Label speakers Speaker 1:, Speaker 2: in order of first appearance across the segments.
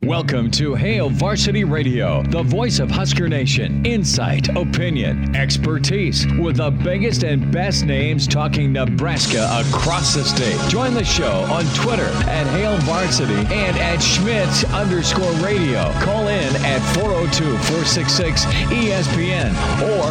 Speaker 1: Welcome to Hail Varsity Radio, the voice of Husker Nation. Insight, opinion, expertise, with the biggest and best names talking Nebraska across the state. Join the show on Twitter at Hail Varsity and at Schmitz_radio. Call in at 402-466-ESPN or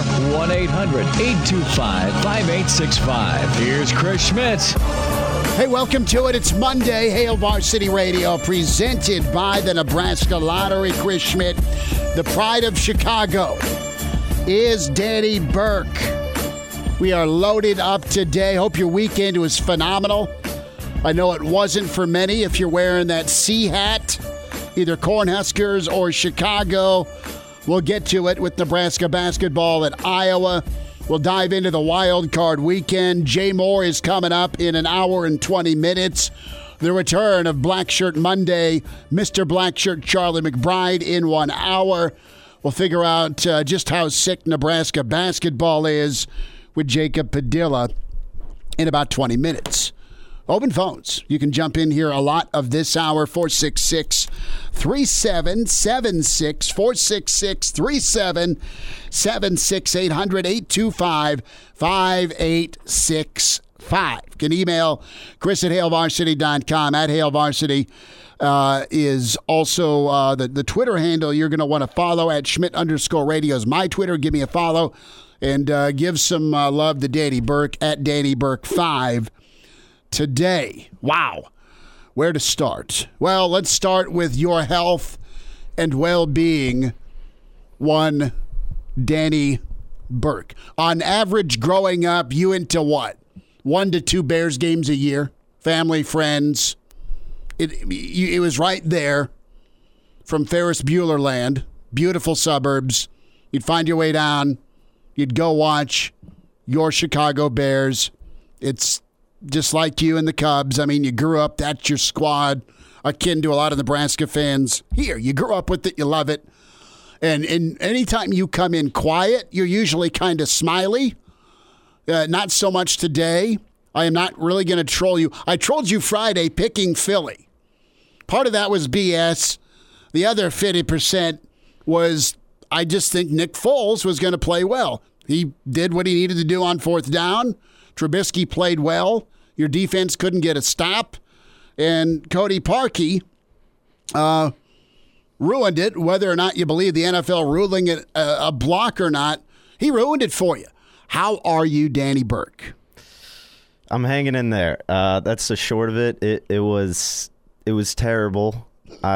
Speaker 1: 1-800-825-5865. Here's Chris Schmitz.
Speaker 2: Hey, welcome to it. It's Monday. Hail Varsity Radio, presented by the Nebraska Lottery. Chris Schmidt, the pride of Chicago, is Danny Burke. We are loaded up today. Hope your weekend was phenomenal. I know it wasn't for many if you're wearing that C hat, either Cornhuskers or Chicago. We'll get to it with Nebraska basketball at Iowa. We'll dive into the wild card weekend. Jay Moore is coming up in an hour and 20 minutes. The return of Black Shirt Monday, Mr. Black Shirt Charlie McBride in 1 hour. We'll figure out just how sick Nebraska basketball is with Jacob Padilla in about 20 minutes. Open phones. You can jump in here a lot of this hour, 466-3776, 466-3776, 800-825-5865. You can email Chris at HailVarsity.com. At HailVarsity is also the Twitter handle you're going to want to follow. At Schmidt_radio is my Twitter. Give me a follow and give some love to Danny Burke at Danny Burke 5. Today, wow, where to start? Well, let's start with your health and well-being, one Danny Burke. On average, growing up, you into what? 1 to 2 Bears games a year? Family, friends? It was right there from Ferris Bueller land, beautiful suburbs. You'd find your way down. You'd go watch your Chicago Bears. It's just like you and the Cubs. I mean, you grew up, that's your squad, akin to a lot of Nebraska fans here. You grew up with it, you love it. And anytime you come in quiet, you're usually kind of smiley. Not so much today. I am not really going to troll you. I trolled you Friday picking Philly. Part of that was BS. The other 50% was I just think Nick Foles was going to play well. He did what he needed to do on fourth down. Trubisky played well. Your defense couldn't get a stop. And Cody Parkey ruined it, whether or not you believe the NFL ruling it a block or not. He ruined it for you. How are you, Danny Burke?
Speaker 3: I'm hanging in there. That's the short of it. It was terrible.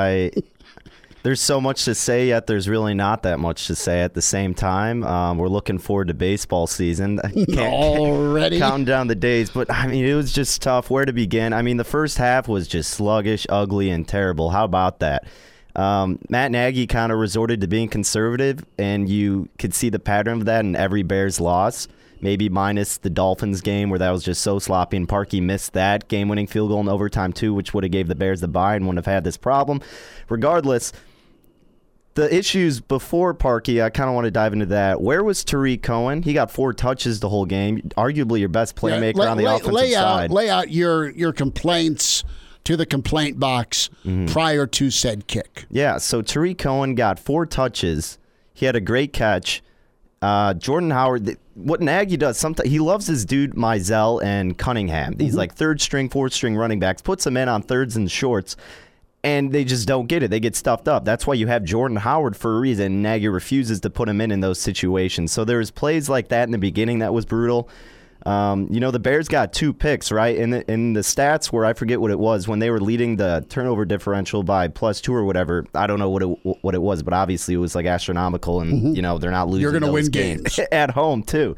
Speaker 3: There's so much to say, yet there's really not that much to say at the same time. We're looking forward to baseball season.
Speaker 2: Already?
Speaker 3: Counting down the days. But, I mean, it was just tough. Where to begin? I mean, the first half was just sluggish, ugly, and terrible. How about that? Matt Nagy kind of resorted to being conservative, and you could see the pattern of that in every Bears loss. Maybe minus the Dolphins game where that was just so sloppy, and Parkey missed that game-winning field goal in overtime, too, which would have gave the Bears the bye and wouldn't have had this problem. Regardless, the issues before Parkey, I kind of want to dive into that. Where was Tariq Cohen? He got 4 touches the whole game, arguably your best playmaker on the offensive side.
Speaker 2: Lay out your complaints to the complaint box prior to said kick.
Speaker 3: Yeah, so Tariq Cohen got 4 touches. He had a great catch. Jordan Howard, what Nagy does, sometimes he loves his dude Mizell and Cunningham. These like 3rd string, 4th string running backs, puts them in on thirds and shorts. And they just don't get it. They get stuffed up. That's why you have Jordan Howard for a reason. Nagy refuses to put him in those situations. So there's plays like that in the beginning that was brutal. The Bears got 2 picks, right? In the stats where I forget what it was, when they were leading the turnover differential by +2 or whatever. I don't know what it was, but obviously it was like astronomical, and they're not losing.
Speaker 2: You're going to win
Speaker 3: games at home too,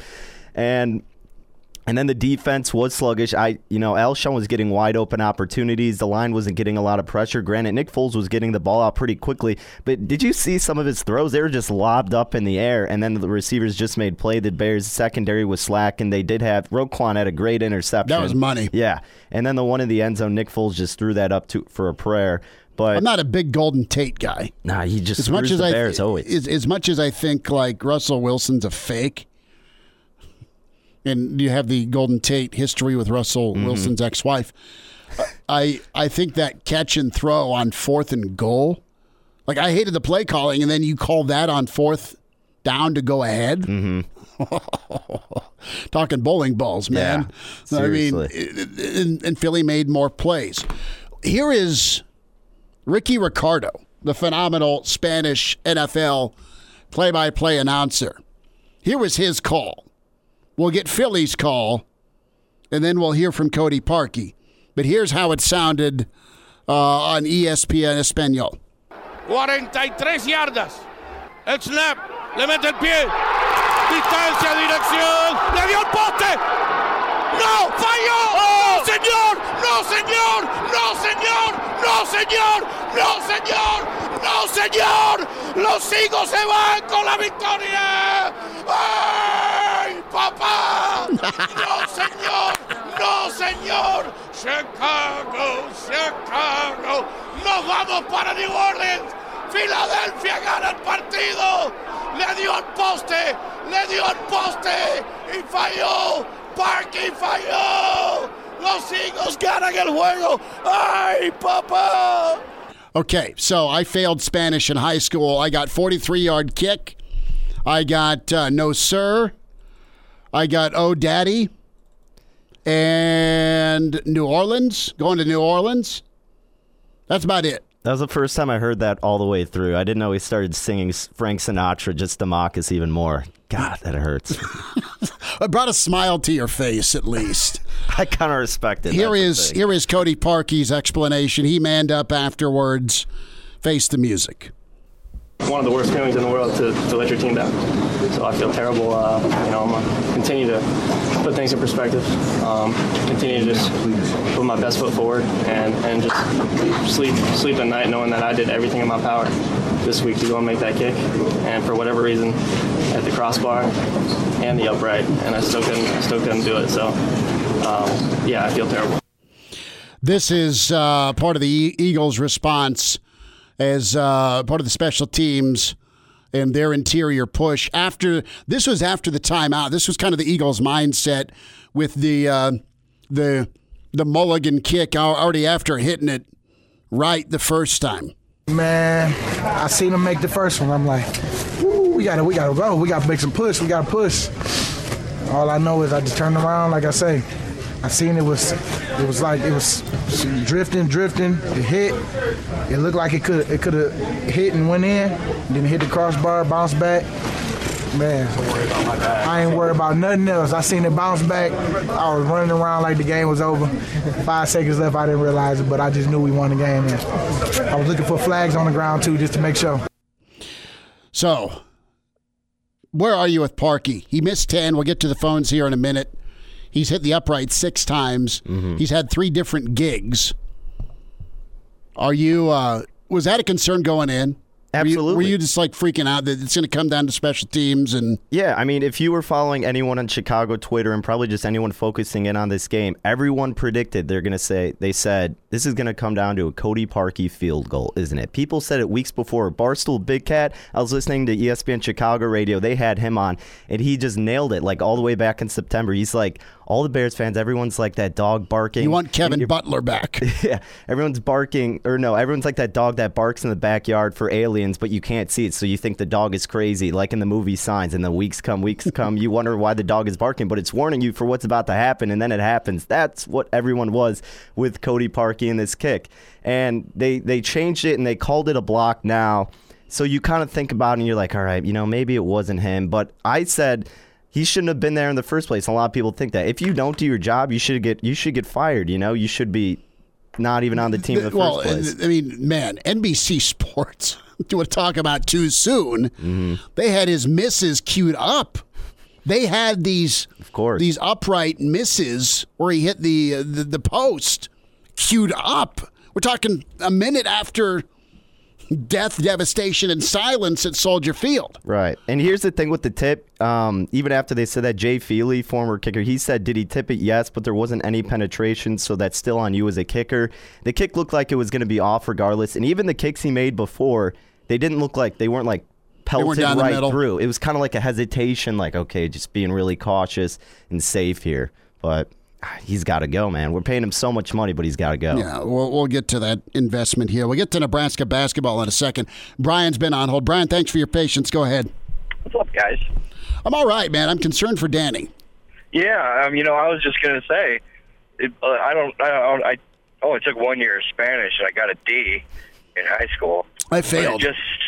Speaker 3: And then the defense was sluggish. Alshon was getting wide open opportunities. The line wasn't getting a lot of pressure. Granted, Nick Foles was getting the ball out pretty quickly. But did you see some of his throws? They were just lobbed up in the air, and then the receivers just made play. The Bears' secondary was slack, and they did have Roquan had a great interception.
Speaker 2: That was money.
Speaker 3: Yeah. And then the one in the end zone, Nick Foles just threw that up for a prayer. But
Speaker 2: I'm not a big Golden Tate guy.
Speaker 3: Nah, he just screws the Bears always.
Speaker 2: As much as I think like Russell Wilson's a fake, and you have the Golden Tate history with Russell Wilson's ex-wife, I think that catch and throw on 4th and goal Like, I hated the play calling, and then you call that on 4th down to go ahead.
Speaker 3: Mm-hmm.
Speaker 2: Talking bowling balls, man.
Speaker 3: Yeah, seriously.
Speaker 2: I mean, and Philly made more plays. Here is Ricky Ricardo, the phenomenal Spanish NFL play-by-play announcer. Here was his call. We'll get Philly's call, and then we'll hear from Cody Parkey. But here's how it sounded on ESPN Español.
Speaker 4: 43 yardas. El snap. Le mete el pie. Distancia, dirección. Le dio el poste. ¡No! ¡Falló! ¡No, señor! ¡No, señor! ¡No, señor! ¡No, señor! ¡No, señor! ¡No, señor! ¡Los Eagles se van con la victoria! ¡Ay, papá! ¡No, señor! ¡No, señor! ¡Chicago! ¡Chicago! ¡Nos vamos para New Orleans! ¡Filadelfia gana el partido! ¡Le dio al poste! ¡Le dio al poste! ¡Y falló! ¡Parkey falló! ¡Los Eagles ganan el juego! ¡Ay, papá!
Speaker 2: Okay, so I failed Spanish in high school. I got 43-yard kick. I got no sir. I got oh daddy. And New Orleans, going to New Orleans. That's about it.
Speaker 3: That was the first time I heard that all the way through. I didn't know he started singing Frank Sinatra just to mock us even more. God, that hurts.
Speaker 2: It brought a smile to your face, at least.
Speaker 3: I kind of respect it.
Speaker 2: Here is Cody Parkey's explanation. He manned up afterwards. Face the music.
Speaker 5: One of the worst feelings in the world to let your team down. So I feel terrible. I'm going to continue to put things in perspective, continue to just put my best foot forward and just sleep at night knowing that I did everything in my power this week to go and make that kick. And for whatever reason, at the crossbar and the upright, and I still couldn't do it. So, I feel terrible.
Speaker 2: This is part of the Eagles' response as part of the special teams and their interior push. This was after the timeout. This was kind of the Eagles' mindset with the mulligan kick already after hitting it right the first time.
Speaker 6: Man, I seen him make the first one. I'm like, we gotta go. We gotta make some push. We gotta push. All I know is I just turned around, like I say. I seen it was drifting. It hit. It looked like it could have hit and went in. Then hit the crossbar, bounced back. Man, I ain't worried about nothing else. I seen it bounce back. I was running around like the game was over. 5 seconds left, I didn't realize it, but I just knew we won the game. And I was looking for flags on the ground too, just to make sure.
Speaker 2: So, where are you with Parkey? He missed 10. We'll get to the phones here in a minute. He's hit the upright 6 times. Mm-hmm. He's had 3 different gigs. Are you? Was that a concern going in?
Speaker 3: Absolutely.
Speaker 2: Were you just like freaking out that it's going to come down to special teams? And
Speaker 3: yeah, I mean, if you were following anyone on Chicago Twitter and probably just anyone focusing in on this game, everyone predicted they said this is going to come down to a Cody Parkey field goal, isn't it? People said it weeks before. Barstool Big Cat, I was listening to ESPN Chicago radio. They had him on, and he just nailed it like all the way back in September. He's like, all the Bears fans, everyone's like that dog barking.
Speaker 2: You want Kevin Butler back.
Speaker 3: Yeah, everyone's like that dog that barks in the backyard for aliens, but you can't see it, so you think the dog is crazy, like in the movie Signs, and the weeks come, you wonder why the dog is barking, but it's warning you for what's about to happen, and then it happens. That's what everyone was with Cody Parkey in this kick. And they changed it, and they called it a block now. So you kind of think about it, and you're like, all right, maybe it wasn't him, but I said he shouldn't have been there in the first place. A lot of people think that. If you don't do your job, you should get fired. You should be not even on the team in the first place.
Speaker 2: I mean, man, NBC Sports, do you want to talk about too soon? Mm-hmm. They had his misses queued up. They had these upright misses where he hit the post queued up. We're talking a minute after death, devastation, and silence at Soldier Field.
Speaker 3: Right. And here's the thing with the tip. Even after they said that, Jay Feely, former kicker, he said, did he tip it? Yes, but there wasn't any penetration, so that's still on you as a kicker. The kick looked like it was going to be off regardless, and even the kicks he made before, they weren't like pelted right through. It was kind of like a hesitation, like, okay, just being really cautious and safe here. But he's got to go, man. We're paying him so much money, but he's got to go.
Speaker 2: Yeah, we'll get to that investment here. We'll get to Nebraska basketball in a second. Brian's been on hold. Brian, thanks for your patience. Go ahead.
Speaker 7: What's up, guys?
Speaker 2: I'm all right, man. I'm concerned for Danny.
Speaker 7: Yeah, I was just gonna say, I only took 1 year of Spanish and I got a D in high school.
Speaker 2: I failed.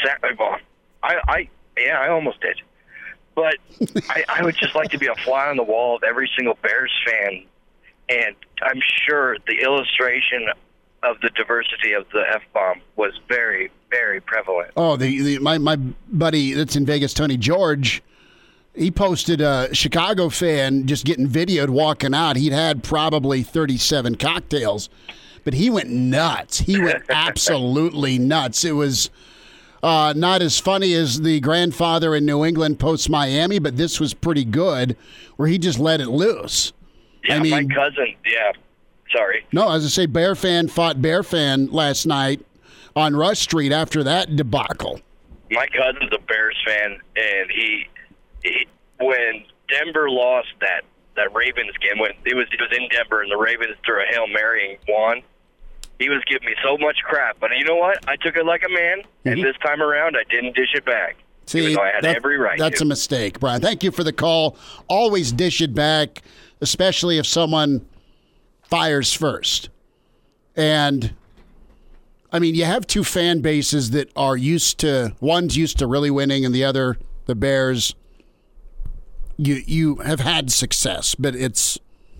Speaker 7: I almost did. But I would just like to be a fly on the wall of every single Bears fan, and I'm sure the illustration of the diversity of the F-bomb was very, very prevalent.
Speaker 2: Oh, my buddy that's in Vegas, Tony George, he posted a Chicago fan just getting videoed walking out. He'd had probably 37 cocktails, but he went nuts. He went absolutely nuts. It was not as funny as the grandfather in New England post Miami, but this was pretty good, where he just let it loose.
Speaker 7: Yeah, my cousin, sorry.
Speaker 2: No, as I say, Bear fan fought Bear fan last night on Rush Street after that debacle.
Speaker 7: My cousin's a Bears fan, and he when Denver lost that Ravens game, when it was in Denver and the Ravens threw a Hail Mary and won, he was giving me so much crap. But you know what? I took it like a man, and this time around I didn't dish it back.
Speaker 2: See,
Speaker 7: even though I had every right
Speaker 2: that's
Speaker 7: to.
Speaker 2: a mistake, Brian. Thank you for the call. Always dish it back, especially if someone fires first. And, I mean, you have two fan bases that are one's used to really winning and the other, the Bears, you have had success, but it's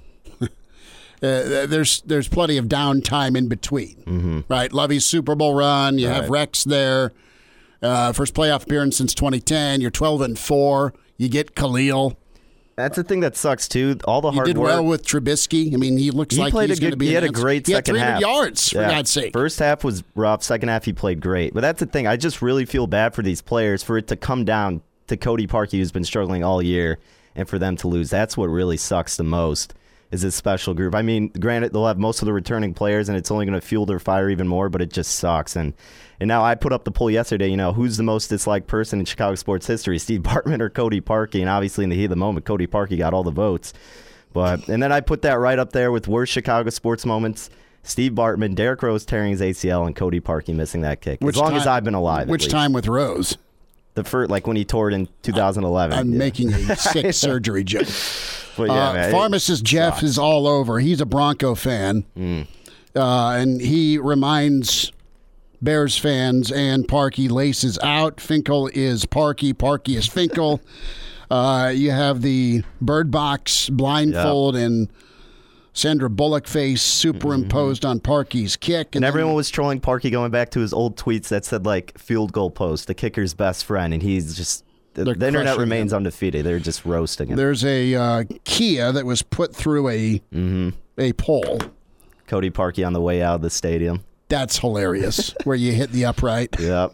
Speaker 2: there's plenty of downtime in between, right? Lovey's Super Bowl run, you have Rex there, first playoff appearance since 2010. You're 12-4. You get Khalil.
Speaker 3: That's the thing that sucks too. All the hard
Speaker 2: work. He did well with Trubisky. I mean, he looks like he's going to be.
Speaker 3: He had a great second half.
Speaker 2: He had 300 yards, for God's sake.
Speaker 3: First half was rough. Second half, he played great. But that's the thing. I just really feel bad for these players for it to come down to Cody Parkey, who's been struggling all year, and for them to lose. That's what really sucks the most, is this special group. I mean, granted, they'll have most of the returning players, and it's only going to fuel their fire even more, but it just sucks. And now I put up the poll yesterday, who's the most disliked person in Chicago sports history, Steve Bartman or Cody Parkey? And obviously in the heat of the moment, Cody Parkey got all the votes. And then I put that right up there with worst Chicago sports moments. Steve Bartman, Derrick Rose tearing his ACL, and Cody Parkey missing that kick. As long as I've been alive.
Speaker 2: Which time with Rose?
Speaker 3: The first, like when he tore it in 2011.
Speaker 2: I'm making a sick surgery joke.
Speaker 3: But yeah, man,
Speaker 2: Pharmacist Jeff is all over. He's a Bronco fan. And he reminds Bears fans and Parkey laces out. Finkel is Parkey. Parkey is Finkel. You have the Bird Box blindfold and Sandra Bullock face superimposed on Parkey's kick.
Speaker 3: And everyone was trolling Parkey, going back to his old tweets that said, like, field goal post, the kicker's best friend. And he's just, the internet remains undefeated. They're just roasting him.
Speaker 2: There's a Kia that was put through a pole.
Speaker 3: Cody Parkey on the way out of the stadium.
Speaker 2: That's hilarious, where you hit the upright.
Speaker 3: Yep.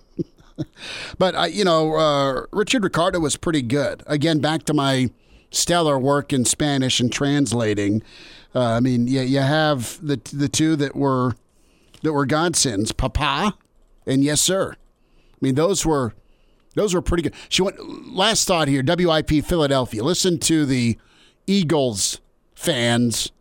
Speaker 2: But, Richard Ricardo was pretty good. Again, back to my stellar work in Spanish and translating. I mean, you have the two that were godsends, Papa and Yes Sir. I mean, those were pretty good. She went last thought here. WIP Philadelphia. Listen to the Eagles fans.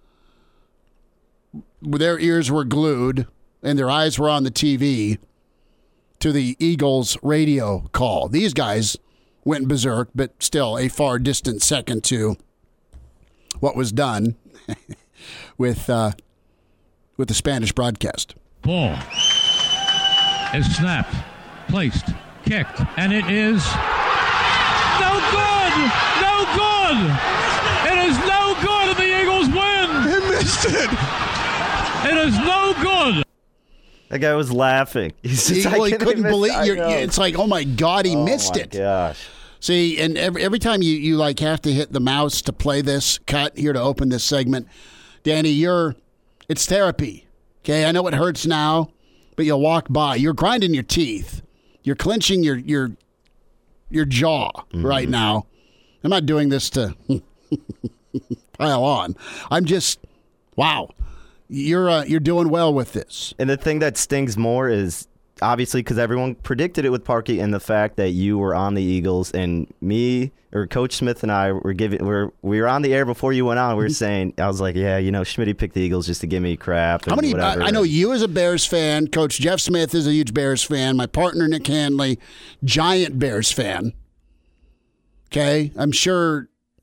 Speaker 2: Their ears were glued and their eyes were on the TV to the Eagles radio call. These guys went berserk, but still a far distant second to what was done with the Spanish broadcast.
Speaker 8: Ball is snapped, placed, kicked, and it is no good! No good! It is no good, and the Eagles win!
Speaker 2: He missed it!
Speaker 8: It is no good!
Speaker 3: That guy was laughing.
Speaker 2: He couldn't believe it. It's like, oh my God, he missed it.
Speaker 3: Gosh.
Speaker 2: See, and every time you like have to hit the mouse to play this cut here to open this segment, Danny, it's therapy. Okay, I know it hurts now, but you'll walk by. You're grinding your teeth. You're clenching your jaw right now. I'm not doing this to pile on. I'm just, wow. You're doing well with this.
Speaker 3: And the thing that stings more is obviously, because everyone predicted it with Parky, and the fact that you were on the Eagles, and me or Coach Smith and I we were on the air before you went on. We were saying, I was like, yeah, Schmitty picked the Eagles just to give me crap. And whatever.
Speaker 2: I know you as a Bears fan. Coach Jeff Smith is a huge Bears fan. My partner Nick Hanley, giant Bears fan. Okay, I'm sure.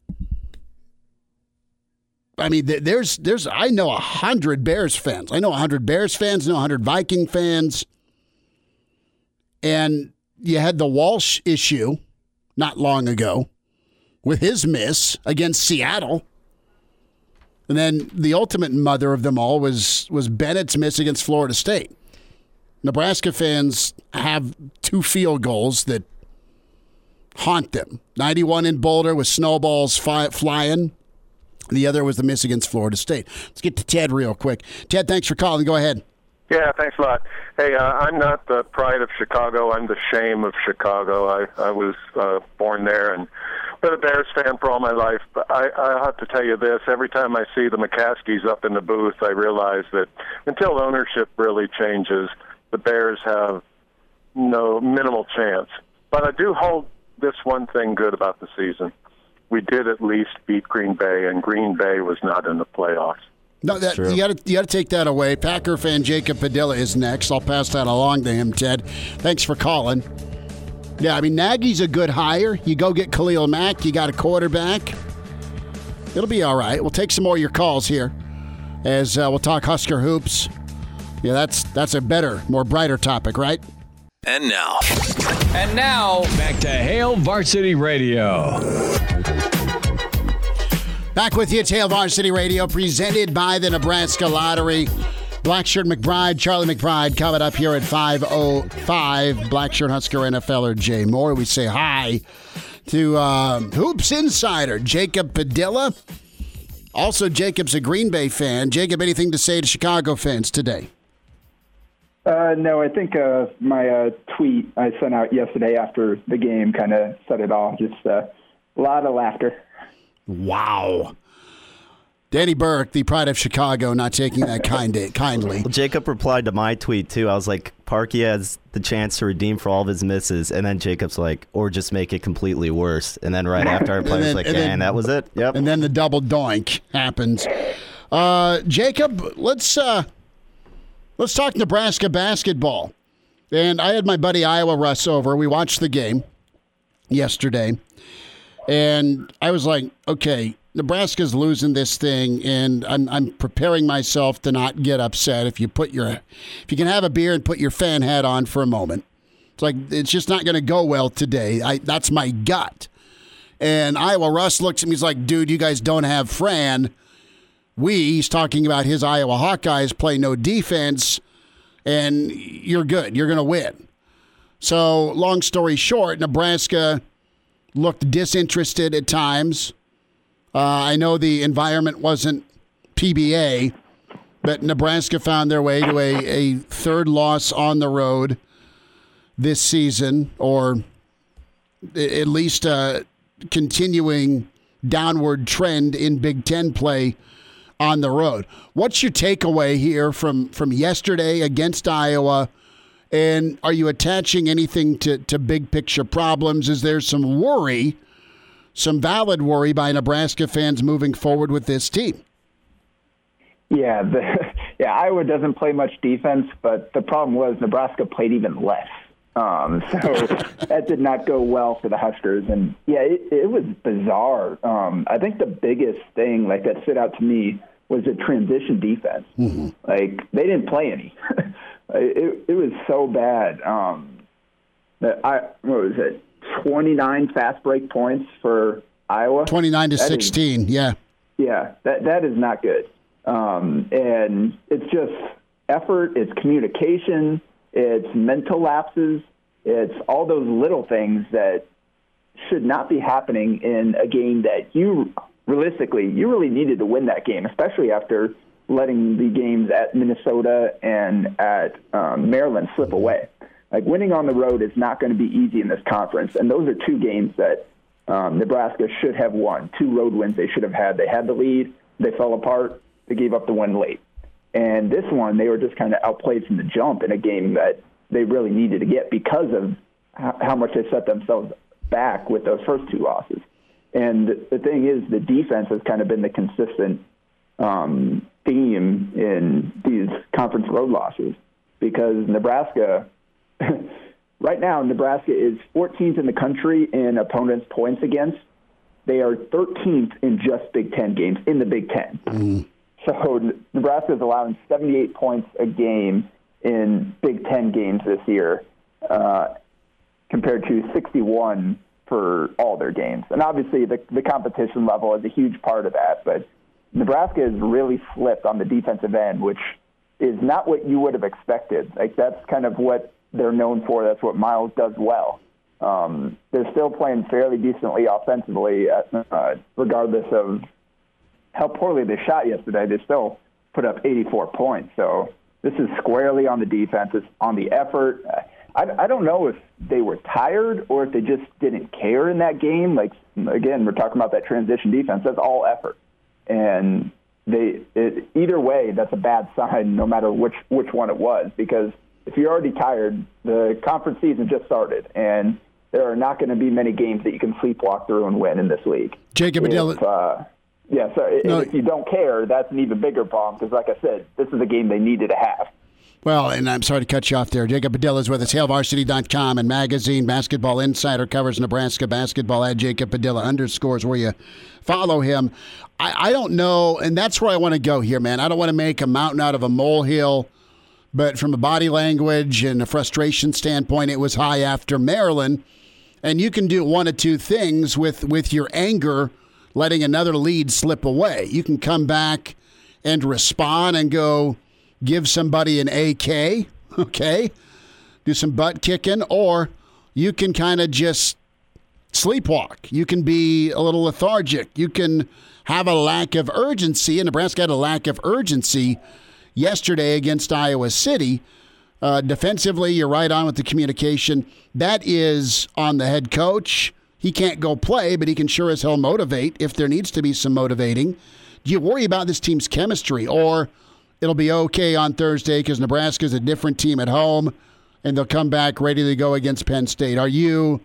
Speaker 2: I mean, I know 100 Bears fans. I know 100 Bears fans, I know 100 Viking fans. And you had the Walsh issue not long ago with his miss against Seattle. And then the ultimate mother of them all was Bennett's miss against Florida State. Nebraska fans have 2 field goals that haunt them. 91 in Boulder with snowballs flying. The other was the miss against Florida State. Let's get to Ted real quick. Ted, thanks for calling. Go ahead.
Speaker 9: Yeah, thanks a lot. Hey, I'm not the pride of Chicago. I'm the shame of Chicago. I was born there and been a Bears fan for all my life. But I have to tell you this. Every time I see the McCaskies up in the booth, I realize that until ownership really changes, the Bears have minimal chance. But I do hold this one thing good about the season. We did at least beat Green Bay, and Green Bay was not in the playoffs.
Speaker 2: No, you got to take that away. Packer fan Jacob Padilla is next. I'll pass that along to him, Ted. Thanks for calling. Yeah, I mean, Nagy's a good hire. You go get Khalil Mack. You got a quarterback. It'll be all right. We'll take some more of your calls here as we'll talk Husker hoops. Yeah, that's a better, more brighter topic, right?
Speaker 1: And now, back to Hail Varsity Radio.
Speaker 2: Back with you, Hail Varsity Radio, presented by the Nebraska Lottery. Blackshirt McBride, Charlie McBride, coming up here at 5:05. Blackshirt Husker NFLer Jay Moore. We say hi to Hoops Insider Jacob Padilla. Also, Jacob's a Green Bay fan. Jacob, anything to say to Chicago fans today?
Speaker 10: No, I think my tweet I sent out yesterday after the game kind of set it off. Just a lot of laughter.
Speaker 2: Wow. Danny Burke, the pride of Chicago, not taking that kindly.
Speaker 3: Well, Jacob replied to my tweet, too. I was like, Parky has the chance to redeem for all of his misses. And then Jacob's like, or just make it completely worse. And then right after I replied, I was like, and that was it. Yep.
Speaker 2: And then the double doink happens. Jacob, let's talk Nebraska basketball. And I had my buddy Iowa Russ over. We watched the game yesterday. And I was like, okay, Nebraska's losing this thing, and I'm preparing myself to not get upset. If you can have a beer and put your fan hat on for a moment, it's like it's just not going to go well today. That's my gut. And Iowa Russ looks at me, he's like, dude, you guys don't have Fran. He's talking about his Iowa Hawkeyes play no defense, and you're good. You're going to win. So long story short, Nebraska looked disinterested at times. I know the environment wasn't PBA, but Nebraska found their way to a third loss on the road this season, or at least a continuing downward trend in Big Ten play on the road. What's your takeaway here from yesterday against Iowa? And are you attaching anything to big picture problems? Is there some worry, some valid worry by Nebraska fans moving forward with this team?
Speaker 10: Yeah, Iowa doesn't play much defense, but the problem was Nebraska played even less. So that did not go well for the Huskers. And, yeah, it was bizarre. I think the biggest thing that stood out to me was the transition defense. Mm-hmm. They didn't play any. It was so bad. What was it? 29 fast break points for Iowa.
Speaker 2: 29-16. Yeah.
Speaker 10: Yeah, that is not good. And it's just effort. It's communication. It's mental lapses. It's all those little things that should not be happening in a game that you really needed to win that game, especially after letting the games at Minnesota and at Maryland slip away. Winning on the road is not going to be easy in this conference, and those are 2 games that Nebraska should have won, 2 road wins they should have had. They had the lead. They fell apart. They gave up the win late. And this one, they were just kind of outplayed from the jump in a game that they really needed to get because of how much they set themselves back with those first 2 losses. And the thing is, the defense has kind of been the consistent theme in these conference road losses, because Nebraska, right now, Nebraska is 14th in the country in opponents' points against. They are 13th in just Big Ten games in the Big Ten. Mm-hmm. So Nebraska is allowing 78 points a game in Big Ten games this year, compared to 61 for all their games. And obviously the competition level is a huge part of that, but Nebraska has really slipped on the defensive end, which is not what you would have expected. Like, that's kind of what they're known for. That's what Miles does well. They're still playing fairly decently offensively, regardless of how poorly they shot yesterday. They still put up 84 points. So this is squarely on the defense. It's on the effort. I don't know if they were tired or if they just didn't care in that game. Like, again, we're talking about that transition defense. That's all effort. And either way, that's a bad sign, no matter which one it was, because if you're already tired, the conference season just started, and there are not going to be many games that you can sleepwalk through and win in this league.
Speaker 2: Jacob Padilla.
Speaker 10: If you don't care, that's an even bigger problem, because, like I said, this is a game they needed to have.
Speaker 2: Well, and I'm sorry to cut you off there. Jacob Padilla is with us. HailVarsity.com and magazine. Basketball Insider covers Nebraska basketball at Jacob Padilla _ where you follow him. I don't know, and that's where I want to go here, man. I don't want to make a mountain out of a molehill, but from a body language and a frustration standpoint, it was high after Maryland. And you can do one of two things with your anger, letting another lead slip away. You can come back and respond and go give somebody an AK, okay, do some butt kicking, or you can kind of just sleepwalk. You can be a little lethargic. You can have a lack of urgency, and Nebraska had a lack of urgency yesterday against Iowa City. Defensively, you're right on with the communication. That is on the head coach. He can't go play, but he can sure as hell motivate if there needs to be some motivating. Do you worry about this team's chemistry, or it'll be okay on Thursday because Nebraska's a different team at home and they'll come back ready to go against Penn State? Are you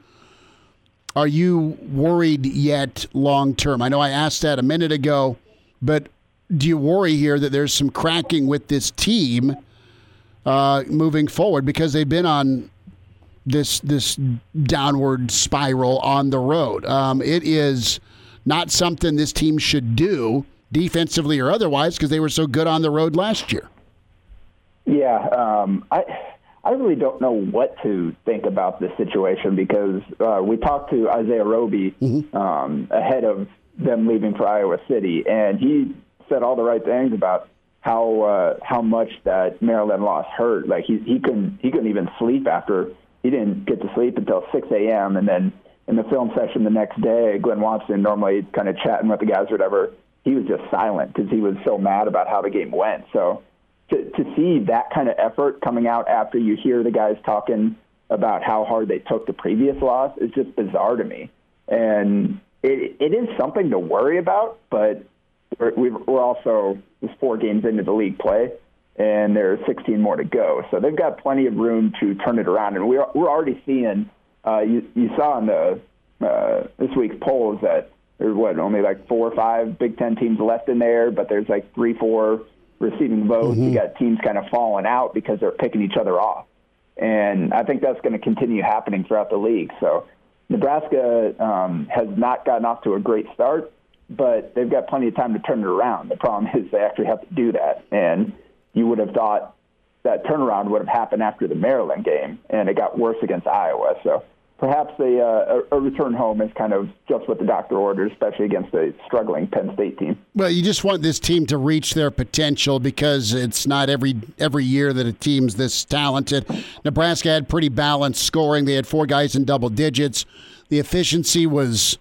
Speaker 2: worried yet long term? I know I asked that a minute ago, but do you worry here that there's some cracking with this team moving forward, because they've been on this downward spiral on the road? It is not something this team should do, defensively or otherwise, because they were so good on the road last year.
Speaker 10: Yeah, I really don't know what to think about this situation, because we talked to Isaiah Roby ahead of them leaving for Iowa City, and he said all the right things about how much that Maryland loss hurt. Like, he couldn't even sleep after. He didn't get to sleep until 6 a.m. And then in the film session the next day, Glenn Watson, normally kind of chatting with the guys or whatever, he was just silent because he was so mad about how the game went. So to see that kind of effort coming out after you hear the guys talking about how hard they took the previous loss is just bizarre to me. And it is something to worry about, but we're also just 4 games into the league play, and there are 16 more to go. So they've got plenty of room to turn it around. And we're already seeing, you saw in this week's polls that there's only like 4 or 5 Big Ten teams left in there, but there's like 3-4 receiving votes. You got teams kind of falling out because they're picking each other off. And I think that's going to continue happening throughout the league. So Nebraska has not gotten off to a great start, but they've got plenty of time to turn it around. The problem is they actually have to do that. And you would have thought that turnaround would have happened after the Maryland game, and it got worse against Iowa. So perhaps a return home is kind of just what the doctor ordered, especially against a struggling Penn State team.
Speaker 2: Well, you just want this team to reach their potential, because it's not every year that a team's this talented. Nebraska had pretty balanced scoring. They had 4 guys in double digits. The efficiency was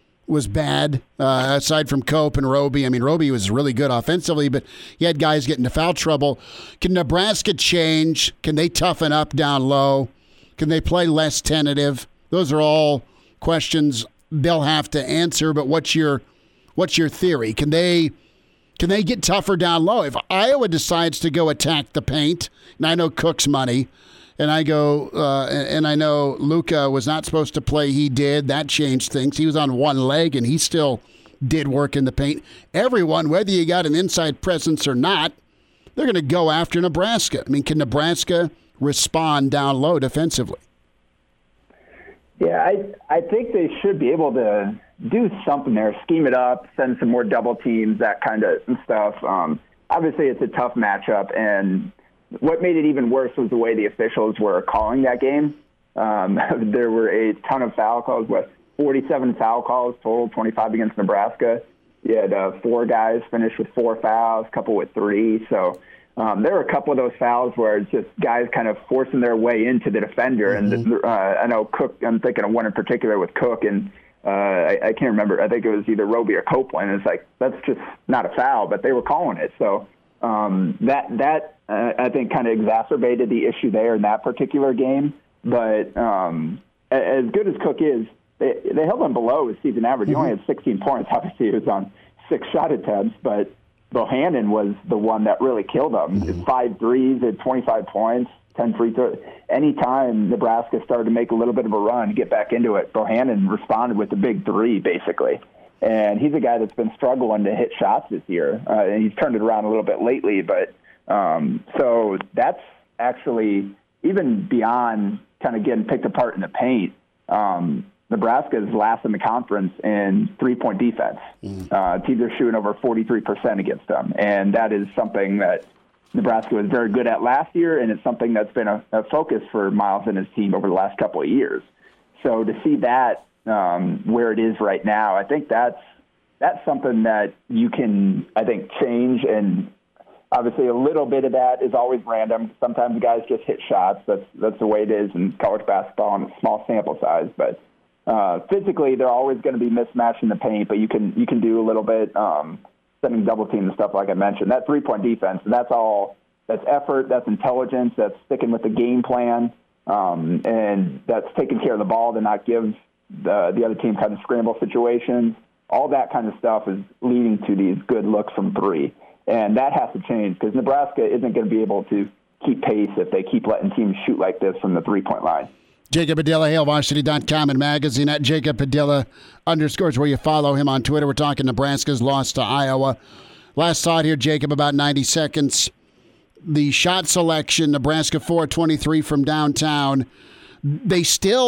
Speaker 2: bad, aside from Cope and Roby. I mean, Roby was really good offensively, but he had guys get into foul trouble. Can Nebraska change? Can they toughen up down low? Can they play less tentative? Those are all questions they'll have to answer, but what's your theory? Can they get tougher down low? If Iowa decides to go attack the paint, and I know Cook's money, And I go, and I know Luka was not supposed to play. He did. That changed things. He was on one leg, and he still did work in the paint. Everyone, whether you got an inside presence or not, they're going to go after Nebraska. I mean, can Nebraska respond down low defensively?
Speaker 10: Yeah, I think they should be able to do something there, scheme it up, send some more double teams, that kind of stuff. Obviously, it's a tough matchup, and what made it even worse was the way the officials were calling that game. There were a ton of foul calls, 47 foul calls total, 25 against Nebraska. You had 4 guys finish with 4 fouls, a couple with 3. So there were a couple of those fouls where it's just guys kind of forcing their way into the defender. Mm-hmm. And I know Cook, I'm thinking of one in particular with Cook, and I can't remember. I think it was either Roby or Copeland. It's like, that's just not a foul, but they were calling it. So that I think kind of exacerbated the issue there in that particular game. But as good as Cook is, they held him below his season average. He only had 16 points. Obviously, he was on 6 shot attempts, but Bohannon was the one that really killed him. 5 threes, had 25 points, 10 free throws. Anytime Nebraska started to make a little bit of a run, get back into it, Bohannon responded with the big 3, basically. And he's a guy that's been struggling to hit shots this year. And he's turned it around a little bit lately, but so that's actually, even beyond kind of getting picked apart in the paint, Nebraska is last in the conference in three-point defense. Teams are shooting over 43% against them, and that is something that Nebraska was very good at last year, and it's something that's been a focus for Miles and his team over the last couple of years. So to see that where it is right now, I think that's something that you can, I think, change. And obviously a little bit of that is always random. Sometimes guys just hit shots. That's the way it is in college basketball on a small sample size. But physically, they're always going to be mismatched in the paint, but you can do a little bit sending double teams and stuff like I mentioned. That three-point defense, that's effort, that's intelligence, that's sticking with the game plan, and that's taking care of the ball to not give the other team kind of scramble situations. All that kind of stuff is leading to these good looks from 3. And that has to change because Nebraska isn't going to be able to keep pace if they keep letting teams shoot like this from the three-point line.
Speaker 2: Jacob Padilla, HailVarsity.com and magazine at Jacob Padilla _ where you follow him on Twitter. We're talking Nebraska's loss to Iowa. Last thought here, Jacob, about 90 seconds. The shot selection, Nebraska 4-23 from downtown. They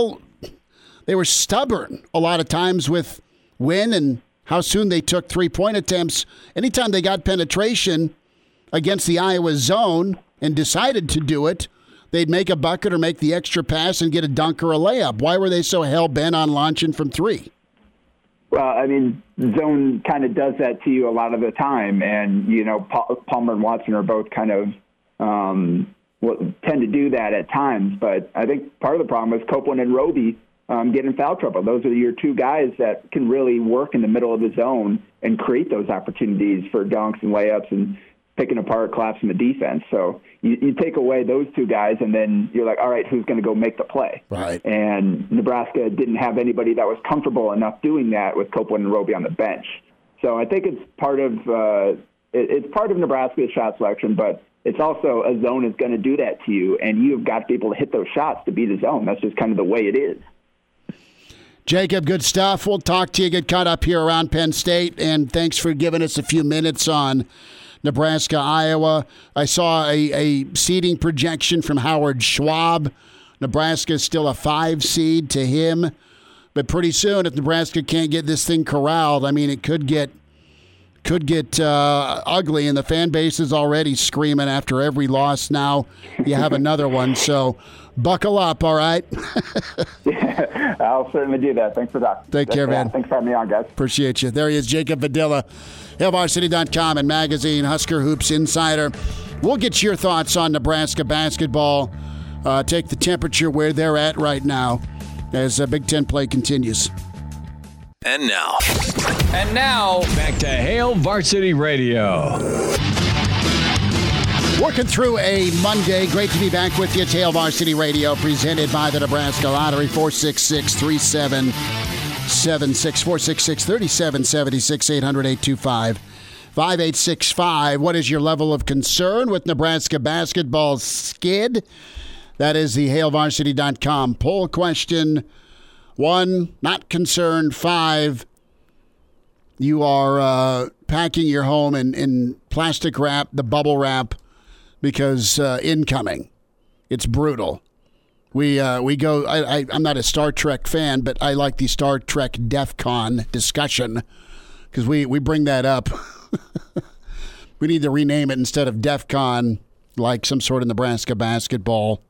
Speaker 2: were stubborn a lot of times with when and how soon they took three-point attempts. Anytime they got penetration against the Iowa zone and decided to do it, they'd make a bucket or make the extra pass and get a dunk or a layup. Why were they so hell-bent on launching from 3?
Speaker 10: Well, I mean, zone kind of does that to you a lot of the time. And, Palmer and Watson are both kind of tend to do that at times. But I think part of the problem is Copeland and Roby get in foul trouble. Those are your 2 guys that can really work in the middle of the zone and create those opportunities for dunks and layups and picking apart, collapsing the defense. So you take away those 2 guys, and then you're like, all right, who's going to go make the play?
Speaker 2: Right.
Speaker 10: And Nebraska didn't have anybody that was comfortable enough doing that with Copeland and Roby on the bench. So I think it's part of Nebraska's shot selection, but it's also a zone is going to do that to you, and you've got to be able to hit those shots to beat the zone. That's just kind of the way it is.
Speaker 2: Jacob, good stuff. We'll talk to you, get caught up here around Penn State, and thanks for giving us a few minutes on Nebraska, Iowa. I saw a seeding projection from Howard Schwab. Nebraska is still a 5 seed to him. But pretty soon, if Nebraska can't get this thing corralled, I mean, it could get ugly, and the fan base is already screaming after every loss. Now you have another one. So buckle up, all right?
Speaker 10: Yeah, I'll certainly do that. Thanks for that.
Speaker 2: Take care, man.
Speaker 10: Thanks for having me on, guys.
Speaker 2: Appreciate you. There he is, Jacob Padilla, HailVarsity.com and magazine, Husker Hoops Insider. We'll get your thoughts on Nebraska basketball. Take the temperature where they're at right now as Big Ten play continues.
Speaker 1: And now, back to Hail Varsity Radio.
Speaker 2: Working through a Monday. Great to be back with you. Hail Varsity Radio, presented by the Nebraska Lottery. 466-3776. 466-3776. 800-825-5865. What is your level of concern with Nebraska basketball's skid? That is the HailVarsity.com poll question. 1, not concerned. 5, you are packing your home in plastic wrap, the bubble wrap, because incoming. It's brutal. We go. I'm not a Star Trek fan, but I like the Star Trek DEF CON discussion because we bring that up. We need to rename it instead of DEF CON, like some sort of Nebraska basketball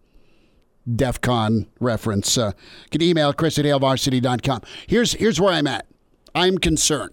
Speaker 2: DEF CON reference. You can email Chris@HailVarsity.com. Here's where I'm at. I'm concerned.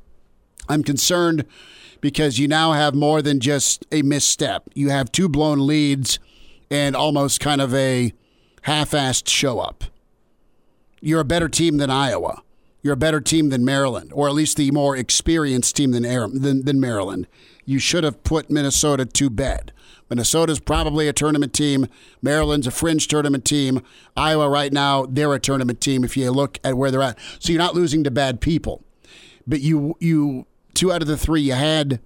Speaker 2: I'm concerned because you now have more than just a misstep. You have 2 blown leads and almost kind of a half-assed show-up. You're a better team than Iowa. You're a better team than Maryland, or at least the more experienced team than Maryland. You should have put Minnesota to bed. Minnesota's probably a tournament team. Maryland's a fringe tournament team. Iowa right now, they're a tournament team if you look at where they're at. So you're not losing to bad people. But you 2 out of the 3, you had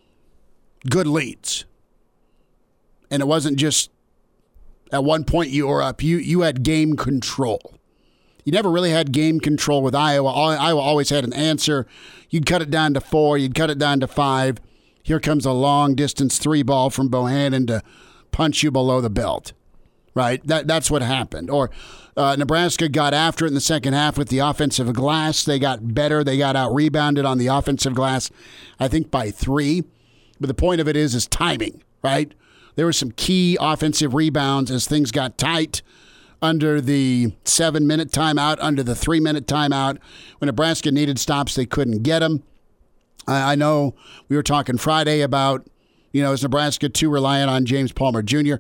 Speaker 2: good leads. And it wasn't just at one point you were up. You had game control. You never really had game control with Iowa. Iowa always had an answer. You'd cut it down to 4. You'd cut it down to 5. Here comes a long-distance 3 ball from Bohannon to punch you below the belt. Right? That's what happened. Or Nebraska got after it in the second half with the offensive glass. They got better. They got out-rebounded on the offensive glass, I think, by 3. But the point of it is timing, right? There were some key offensive rebounds as things got tight under the 7-minute timeout, under the 3-minute timeout. When Nebraska needed stops, they couldn't get them. I know we were talking Friday about, is Nebraska too reliant on James Palmer Jr.?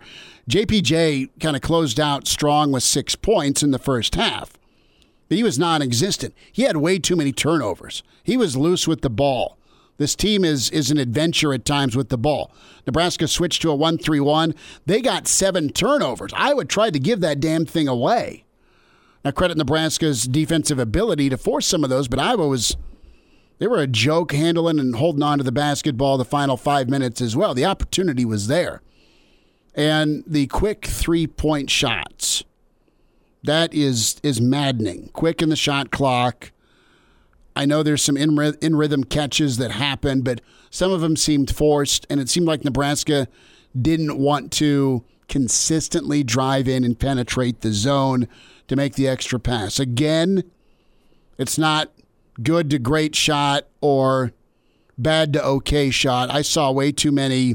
Speaker 2: JPJ kind of closed out strong with 6 points in the first half, but he was non-existent. He had way too many turnovers. He was loose with the ball. This team is an adventure at times with the ball. Nebraska switched to a 1-3-1. They got 7 turnovers. Iowa tried to give that damn thing away. Now, credit Nebraska's defensive ability to force some of those, but Iowa they were a joke handling and holding on to the basketball the final 5 minutes as well. The opportunity was there. And the quick 3-point shots, that is maddening. Quick in the shot clock. I know there's some in-rhythm catches that happen, but some of them seemed forced, and it seemed like Nebraska didn't want to consistently drive in and penetrate the zone to make the extra pass. Again, it's not good to great shot or bad to okay shot. I saw way too many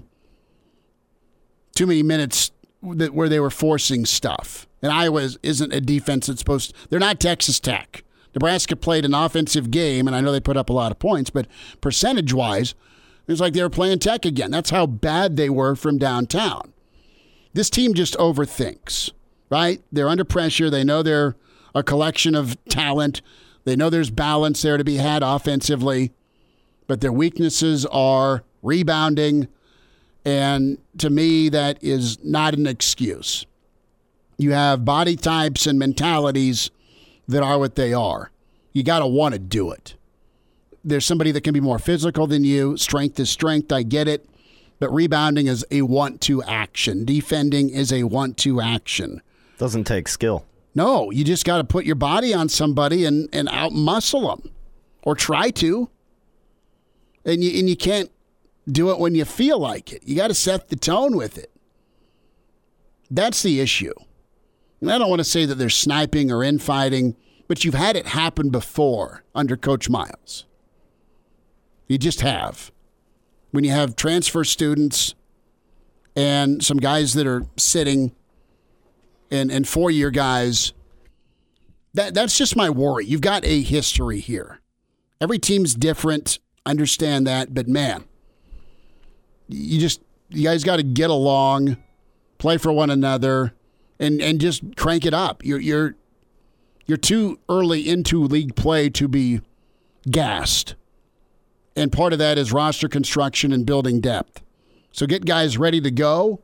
Speaker 2: minutes where they were forcing stuff. And Iowa isn't a defense that's they're not Texas Tech. Nebraska played an offensive game, and I know they put up a lot of points, but percentage-wise, it was like they were playing Tech again. That's how bad they were from downtown. This team just overthinks, right? They're under pressure. They know they're a collection of talent. They know there's balance there to be had offensively, but their weaknesses are rebounding, and to me, that is not an excuse. You have body types and mentalities that are what they are. You got to want to do it. There's somebody that can be more physical than you. Strength is strength. I get it. But rebounding is a want-to action. Defending is a want-to action.
Speaker 3: Doesn't take skill.
Speaker 2: No, you just got to put your body on somebody and out-muscle them. Or try to. And you can't do it when you feel like it. You got to set the tone with it. That's the issue. And I don't want to say that there's sniping or infighting, but you've had it happen before under Coach Miles. You just have. When you have transfer students and some guys that are sitting and 4-year guys, that's just my worry. You've got a history here. Every team's different. Understand that, but man, you guys got to get along, play for one another, and just crank it up. You're too early into league play to be gassed. And part of that is roster construction and building depth. So get guys ready to go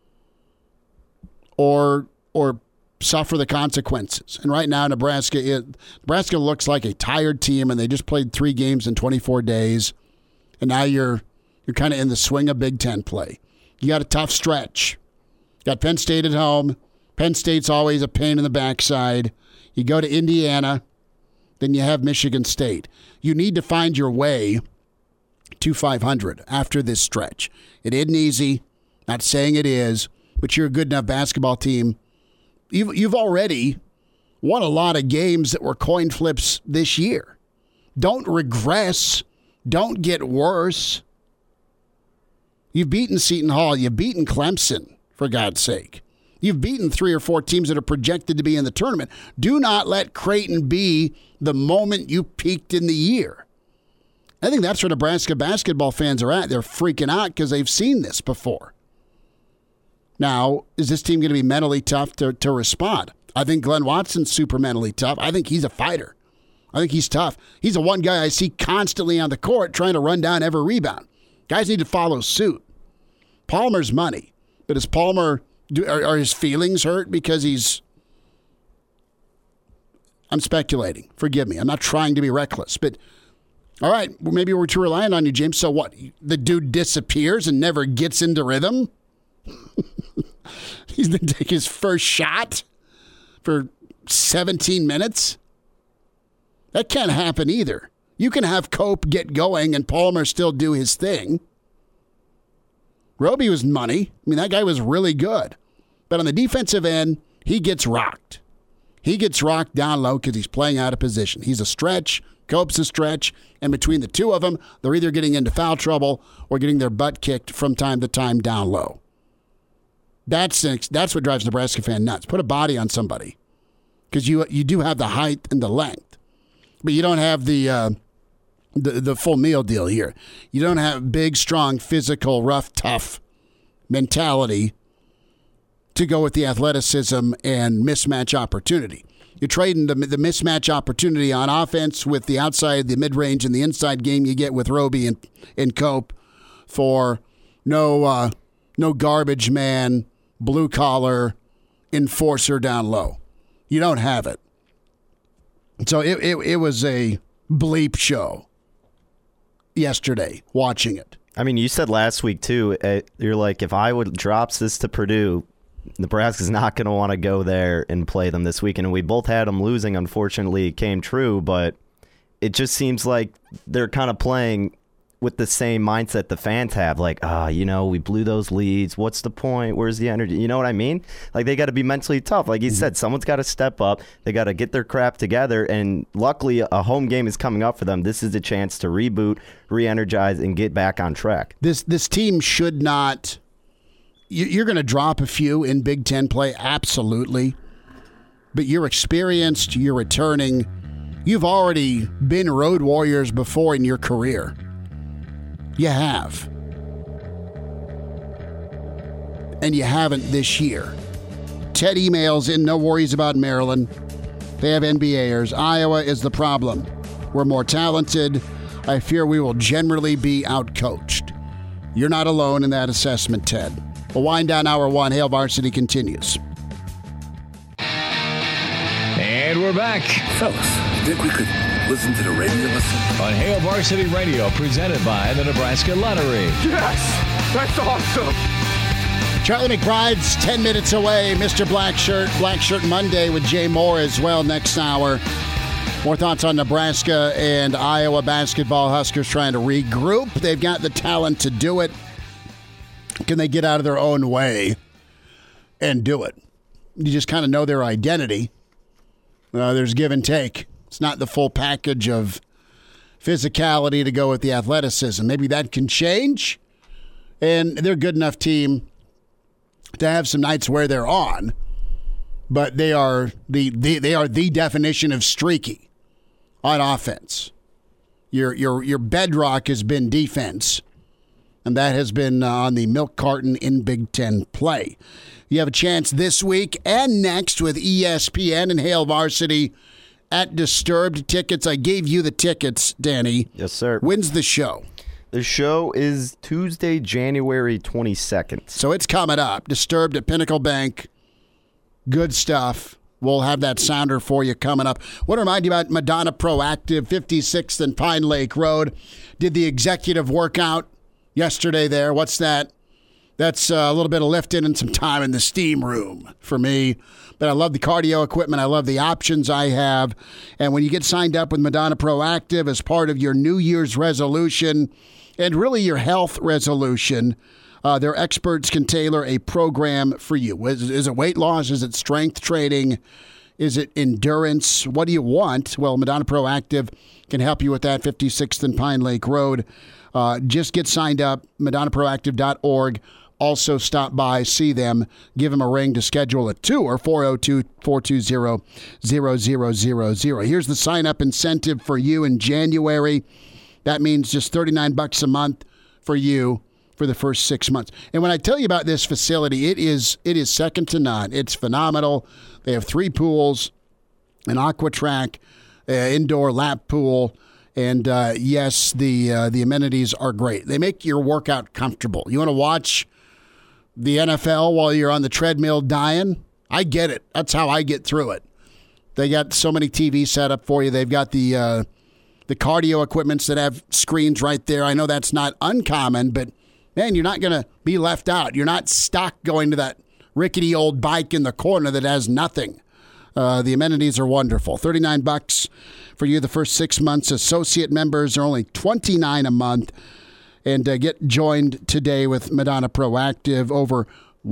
Speaker 2: or suffer the consequences. And right now, Nebraska looks like a tired team, and they just played 3 games in 24 days. And now you're kind of in the swing of Big Ten play. You got a tough stretch. You got Penn State at home, Penn State's always a pain in the backside. You go to Indiana, then you have Michigan State. You need to find your way to 500 after this stretch. It isn't easy. Not saying it is, but you're a good enough basketball team. You've already won a lot of games that were coin flips this year. Don't regress. Don't get worse. You've beaten Seton Hall. You've beaten Clemson, for God's sake. You've beaten 3 or 4 teams that are projected to be in the tournament. Do not let Creighton be the moment you peaked in the year. I think that's where Nebraska basketball fans are at. They're freaking out because they've seen this before. Now, is this team going to be mentally tough to respond? I think Glenn Watson's super mentally tough. I think he's a fighter. I think he's tough. He's the one guy I see constantly on the court trying to run down every rebound. Guys need to follow suit. Palmer's money. But is Palmer, are his feelings hurt because he's... I'm speculating. Forgive me. I'm not trying to be reckless. But, all right, well, maybe we're too reliant on you, James. So what? The dude disappears and never gets into rhythm? He's going to take his first shot for 17 minutes? That can't happen either. You can have Cope get going and Palmer still do his thing. Roby was money. I mean, that guy was really good. But on the defensive end, he gets rocked. He gets rocked down low because he's playing out of position. He's a stretch. Cope's a stretch. And between the two of them, they're either getting into foul trouble or getting their butt kicked from time to time down low. That's what drives Nebraska fan nuts. Put a body on somebody because you do have the height and the length, but you don't have the full meal deal here. You don't have big, strong, physical, rough, tough mentality to go with the athleticism and mismatch opportunity. You're trading the mismatch opportunity on offense with the outside, the mid-range, and the inside game you get with Roby and Cope for no garbage man, blue-collar enforcer down low. You don't have it. So it was a bleep show yesterday watching it.
Speaker 3: I mean, you said last week, too, you're like, if Iowa drops this to Purdue, Nebraska's not going to want to go there and play them this weekend. And we both had them losing. Unfortunately, it came true, but it just seems like they're kind of playing with the same mindset the fans have, like, we blew those leads. What's the point? Where's the energy? You know what I mean? Like, they got to be mentally tough. Like you said, someone's got to step up. They got to get their crap together. And luckily, a home game is coming up for them. This is a chance to reboot, re-energize, and get back on track.
Speaker 2: This team should not... You're going to drop a few in Big Ten play, absolutely. But you're experienced. You're returning. You've already been road warriors before in your career. You have. And you haven't this year. Ted emails in, no worries about Maryland. They have NBAers. Iowa is the problem. We're more talented. I fear we will generally be outcoached. You're not alone in that assessment, Ted. We'll wind down hour one. Hail Varsity continues.
Speaker 1: And we're back.
Speaker 11: Fellas, think we could listen to the radio
Speaker 1: on Hail Varsity Radio, presented by the Nebraska Lottery.
Speaker 11: Yes! That's awesome!
Speaker 2: Charlie McBride's 10 minutes away. Mr. Black Shirt Monday with Jay Moore as well next hour. More thoughts on Nebraska and Iowa basketball. Huskers trying to regroup. They've got the talent to do it. Can they get out of their own way and do it? You just kind of know their identity. There's give and take. It's not the full package of physicality to go with the athleticism. Maybe that can change. And they're a good enough team to have some nights where they're on. But they are the definition of streaky on offense. Your bedrock has been defense. And that has been on the milk carton in Big Ten play. You have a chance this week and next with ESPN and Hail Varsity at Disturbed Tickets. I gave you the tickets, Danny.
Speaker 3: Yes, sir.
Speaker 2: When's the show?
Speaker 3: The show is Tuesday, January 22nd.
Speaker 2: So it's coming up. Disturbed at Pinnacle Bank. Good stuff. We'll have that sounder for you coming up. Want to remind you about Madonna Proactive, 56th and Pine Lake Road. Did the executive workout yesterday there. What's that? That's a little bit of lifting and some time in the steam room for me. But I love the cardio equipment. I love the options I have. And when you get signed up with Madonna Proactive as part of your New Year's resolution and really your health resolution, their experts can tailor a program for you. Is it weight loss? Is it strength training? Is it endurance? What do you want? Well, Madonna Proactive can help you with that, 56th and Pine Lake Road. Just get signed up, MadonnaProactive.org. Also stop by, see them, give them a ring to schedule a tour, 402-420-0000. Here's the sign-up incentive for you in January. That means just $39 a month for you for the first 6 months. And when I tell you about this facility, it is second to none. It's phenomenal. They have 3 pools, an aqua track, indoor lap pool, and yes, the amenities are great. They make your workout comfortable. You want to watch the NFL while you're on the treadmill dying? I get it. That's how I get through it. They got so many TVs set up for you. They've got the cardio equipments that have screens right there. I know that's not uncommon, but man, you're not going to be left out. You're not stuck going to that rickety old bike in the corner that has nothing. The amenities are wonderful. $39 for you the first 6 months. Associate members are only $29 a month. And get joined today with Madonna Proactive. Over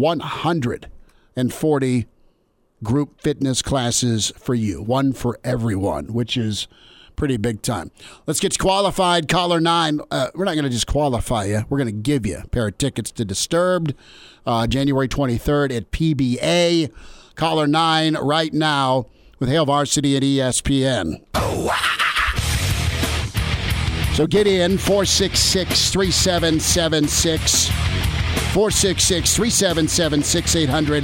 Speaker 2: 140 group fitness classes for you. One for everyone, which is pretty big time. Let's get you qualified. Caller 9. We're not going to just qualify you. We're going to give you a pair of tickets to Disturbed, January 23rd at PBA. Caller 9 right now with Hail Varsity at ESPN. So get in, 466-3776, 466-3776,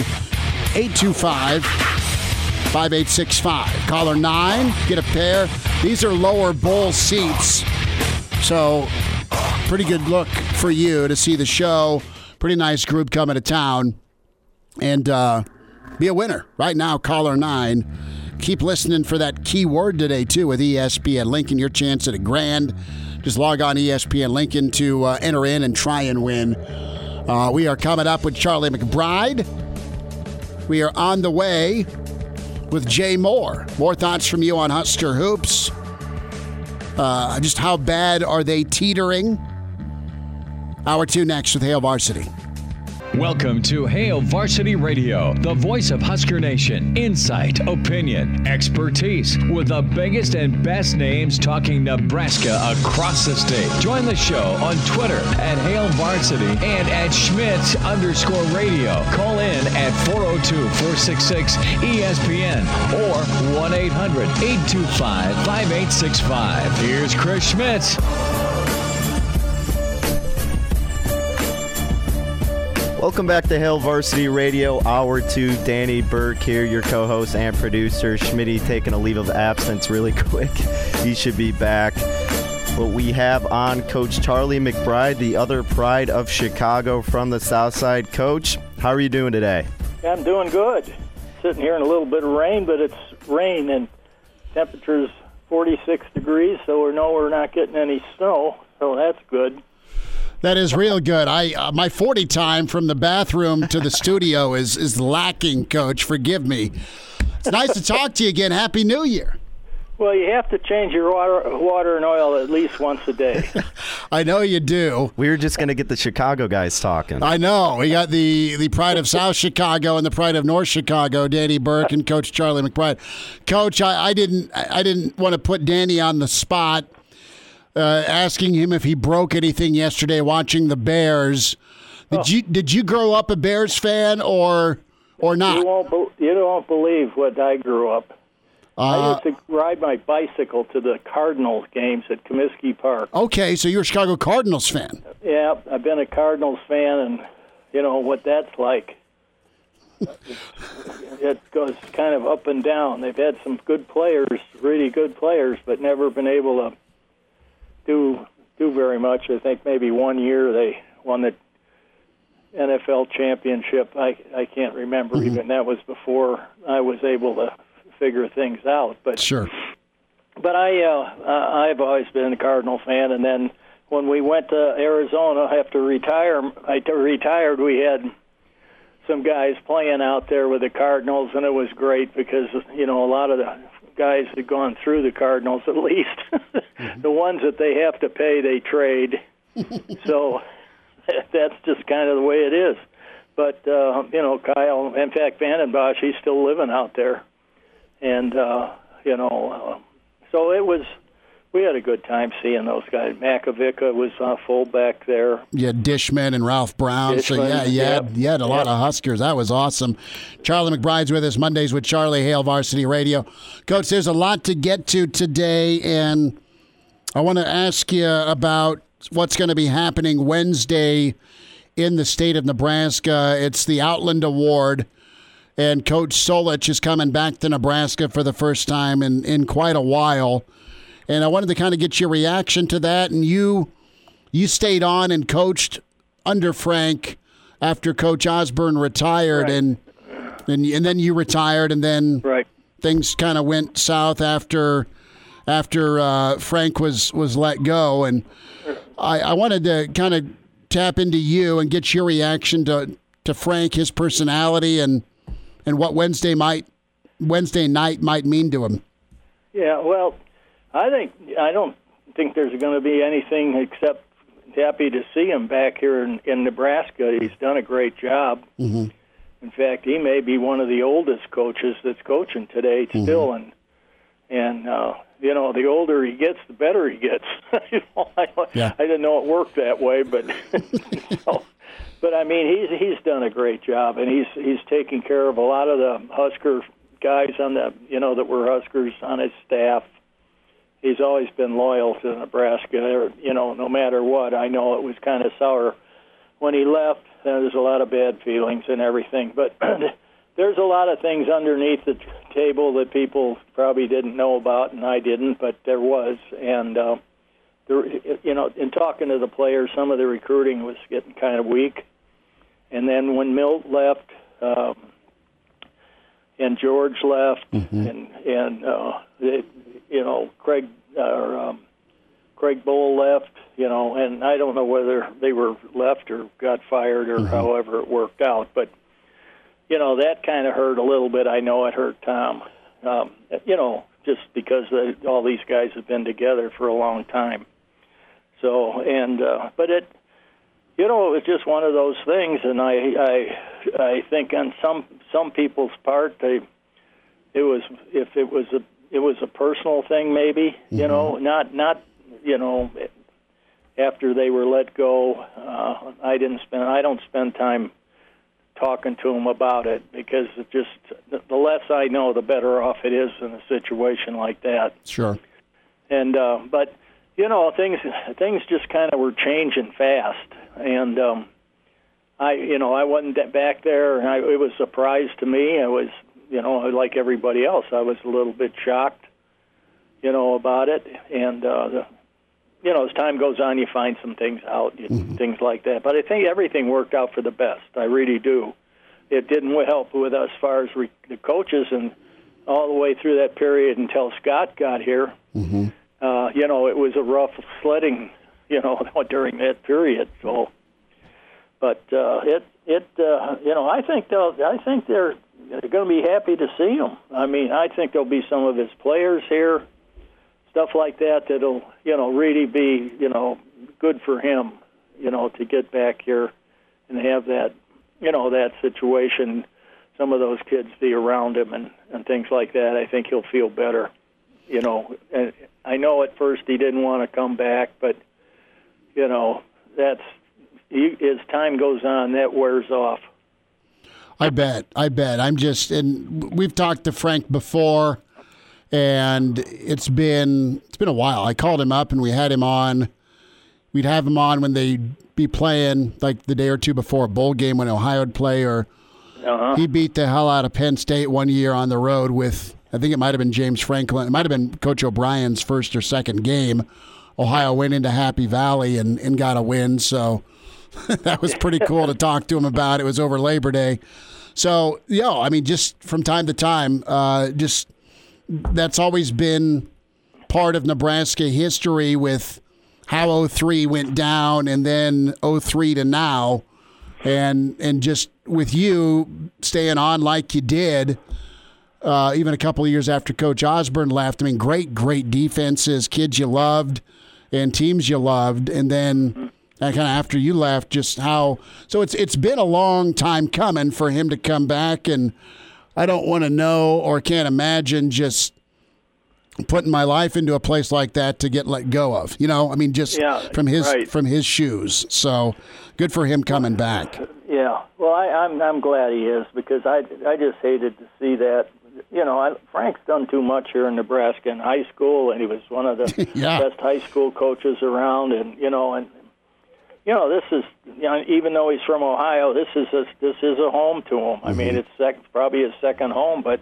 Speaker 2: 800-825-5865. Caller 9, get a pair. These are lower bowl seats, so pretty good look for you to see the show. Pretty nice group coming to town, and be a winner. Right now, caller 9. Keep listening for that keyword today, too, with ESPN Lincoln. Your chance at a grand. Just log on ESPN Lincoln to enter in and try and win. We are coming up with Charlie McBride. We are on the way with Jay Moore. More thoughts from you on Husker Hoops. Just how bad are they teetering? Hour 2 next with Hail Varsity.
Speaker 1: Welcome to Hail Varsity Radio, the voice of Husker Nation. Insight, opinion, expertise, with the biggest and best names talking Nebraska across the state. Join the show on Twitter at Hail Varsity and at Schmitz_radio. Call in at 402-466-ESPN or 1-800-825-5865. Here's Chris Schmitz.
Speaker 3: Welcome back to Hail Varsity Radio, Hour 2. Danny Burke here, your co-host and producer. Schmitty taking a leave of absence really quick. He should be back. But we have on Coach Charlie McBride, the other pride of Chicago from the South Side. Coach, how are you doing today?
Speaker 12: I'm doing good. Sitting here in a little bit of rain, but it's rain and temperature's 46 degrees, so we're not getting any snow, so that's good.
Speaker 2: That is real good. My 40 time from the bathroom to the studio is lacking, Coach. Forgive me. It's nice to talk to you again. Happy New Year.
Speaker 12: Well, you have to change your water and oil at least once a day.
Speaker 2: I know you do.
Speaker 3: We were just going to get the Chicago guys talking.
Speaker 2: I know. We got the pride of South Chicago and the pride of North Chicago, Danny Burke and Coach Charlie McBride. Coach, I didn't want to put Danny on the spot. Asking him if he broke anything yesterday watching the Bears. Did you grow up a Bears fan or not?
Speaker 12: You don't believe what I grew up. I used to ride my bicycle to the Cardinals games at Comiskey Park.
Speaker 2: Okay, so you're a Chicago Cardinals fan.
Speaker 12: Yeah, I've been a Cardinals fan, and you know what that's like. It goes kind of up and down. They've had some good players, really good players, but never been able to do very much. I think maybe one year they won the NFL championship. I can't remember. Mm-hmm. Even that was before I was able to figure things out. But
Speaker 2: sure.
Speaker 12: But I've always been a Cardinal fan, and then when we went to Arizona after I retired, we had some guys playing out there with the Cardinals, and it was great because, a lot of the guys had gone through the Cardinals at least. The ones that they have to pay, they trade. So that's just kind of the way it is. But, Kyle, in fact, Vandenbosch, he's still living out there. And, so it was, we had a good time seeing those guys. Makovica was fullback there.
Speaker 2: Yeah, Dishman and Ralph Brown. So, you had a lot of Huskers. That was awesome. Charlie McBride's with us Mondays with Charlie, Hail Varsity Radio. Coach, there's a lot to get to today, and I want to ask you about what's going to be happening Wednesday in the state of Nebraska. It's the Outland Award, and Coach Solich is coming back to Nebraska for the first time in quite a while. And I wanted to kind of get your reaction to that. And you stayed on and coached under Frank after Coach Osborne retired,
Speaker 12: right.
Speaker 2: and then you retired, and then
Speaker 12: right.
Speaker 2: things kind of went south after Frank was let go. And I wanted to kind of tap into you and get your reaction to Frank, his personality, and what Wednesday night might mean to him.
Speaker 12: Yeah, well, I don't think there's going to be anything except happy to see him back here in Nebraska. He's done a great job.
Speaker 2: Mm-hmm.
Speaker 12: In fact, he may be one of the oldest coaches that's coaching today still. Mm-hmm. And the older he gets, the better he gets. I didn't know it worked that way, but but I mean, he's done a great job, and he's taking care of a lot of the Husker guys on the that were Huskers on his staff. He's always been loyal to Nebraska, no matter what. I know it was kind of sour when he left. There's a lot of bad feelings and everything, but there's a lot of things underneath the table that people probably didn't know about, and I didn't, but there was. And in talking to the players, some of the recruiting was getting kind of weak. And then when Milt left, and George left, and Craig Bowl left, and I don't know whether they were left or got fired or however it worked out, but that kind of hurt a little bit. I know it hurt Tom, just because all these guys have been together for a long time. So, but it was just one of those things, and I think on some people's part, it was a personal thing, maybe, not after they were let go. I don't spend time talking to them about it, because it just, the less I know, the better off it is in a situation like that.
Speaker 2: Sure.
Speaker 12: And but things just kind of were changing fast, and I wasn't back there, and it was a surprise to me. I was, like everybody else, I was a little bit shocked, about it, and as time goes on, you find some things out, things like that. But I think everything worked out for the best. I really do. It didn't help with us as far as the coaches, and all the way through that period until Scott got here.
Speaker 2: Mm-hmm.
Speaker 12: It was a rough sledding, during that period. So, but I think they're going to be happy to see him. I mean, I think there'll be some of his players here, stuff like that, that'll, really be, good for him, to get back here and have that, that situation, some of those kids be around him and things like that. I think he'll feel better, And I know at first he didn't want to come back, but, as time goes on, that wears off.
Speaker 2: I bet. And we've talked to Frank before, and it's been a while. I called him up and we had him on. We'd have him on when they'd be playing, like the day or two before a bowl game when Ohio would play, or he beat the hell out of Penn State one year on the road with, I think it might have been James Franklin. It might have been Coach O'Brien's first or second game. Ohio went into Happy Valley and got a win, so that was pretty cool to talk to him about. It was over Labor Day. So, just from time to time, that's always been part of Nebraska history with how 03 went down and then 03 to now, and just with you staying on like you did, even a couple of years after Coach Osborne left. I mean, great defenses, kids you loved, and teams you loved, and then kind of after you left, just how. So it's been a long time coming for him to come back, and I don't want to know or can't imagine just putting my life into a place like that to get let go of. You know, I mean, just from his shoes. So good for him coming back.
Speaker 12: Yeah, well, I'm glad he is, because I just hated to see that. You know, Frank's done too much here in Nebraska in high school, and he was one of the best high school coaches around. And this is, even though he's from Ohio, this is a home to him. I mean, it's probably his second home, but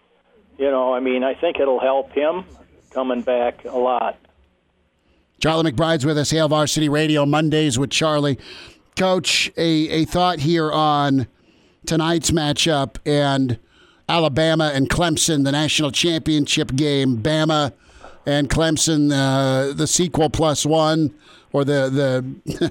Speaker 12: I think it'll help him coming back a lot.
Speaker 2: Charlie McBride's with us, Hail Varsity Radio, Mondays with Charlie. Coach, a thought here on tonight's matchup and Alabama and Clemson, the national championship game. Bama and Clemson, the sequel +1, or the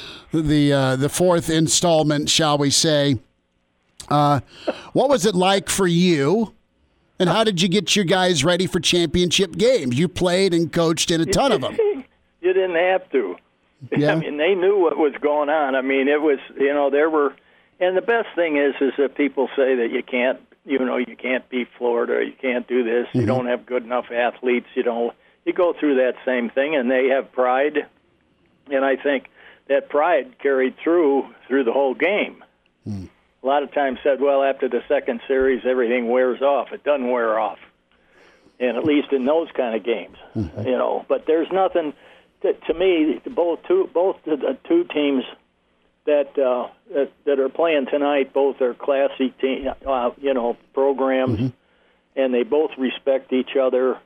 Speaker 2: fourth installment, shall we say. What was it like for you, and how did you get your guys ready for championship games? You played and coached in a ton of them.
Speaker 12: You didn't have to.
Speaker 2: Yeah.
Speaker 12: I mean, they knew what was going on. I mean, it was, there were, and the best thing is that people say that you can't beat Florida, you can't do this, you don't have good enough athletes, you go through that same thing, and they have pride, and I think that pride carried through the whole game. A lot of times said, well, after the second series, everything wears off. It doesn't wear off, and at least in those kind of games, But there's nothing. To me, both the two teams that are playing tonight, both are classy programs, and they both respect each other,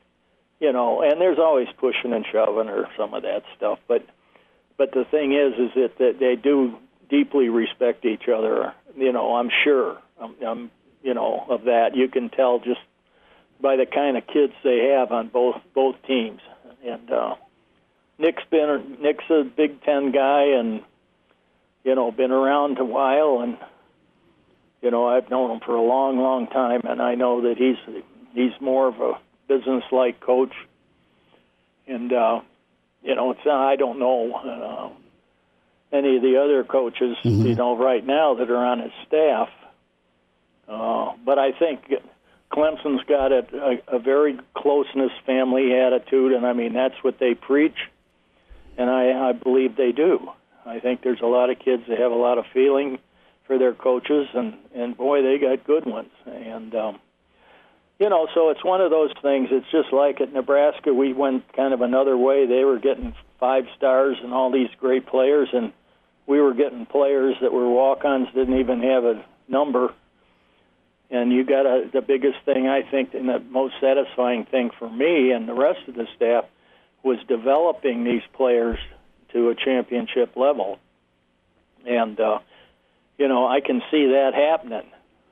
Speaker 12: And there's always pushing and shoving or some of that stuff, but the thing is that they do deeply respect each other. I'm sure, of that. You can tell just by the kind of kids they have on both teams, and. Nick's a Big Ten guy, and been around a while, and I've known him for a long, long time, and I know that he's more of a business-like coach, and I don't know any of the other coaches right now that are on his staff, but I think Clemson's got a very closeness family attitude, and I mean that's what they preach. And I believe they do. I think there's a lot of kids that have a lot of feeling for their coaches, and boy, they got good ones. And, so it's one of those things. It's just like at Nebraska, we went kind of another way. They were getting 5 stars and all these great players, and we were getting players that were walk-ons, didn't even have a number. And you got the biggest thing, I think, and the most satisfying thing for me and the rest of the staff was developing these players to a championship level. And, I can see that happening,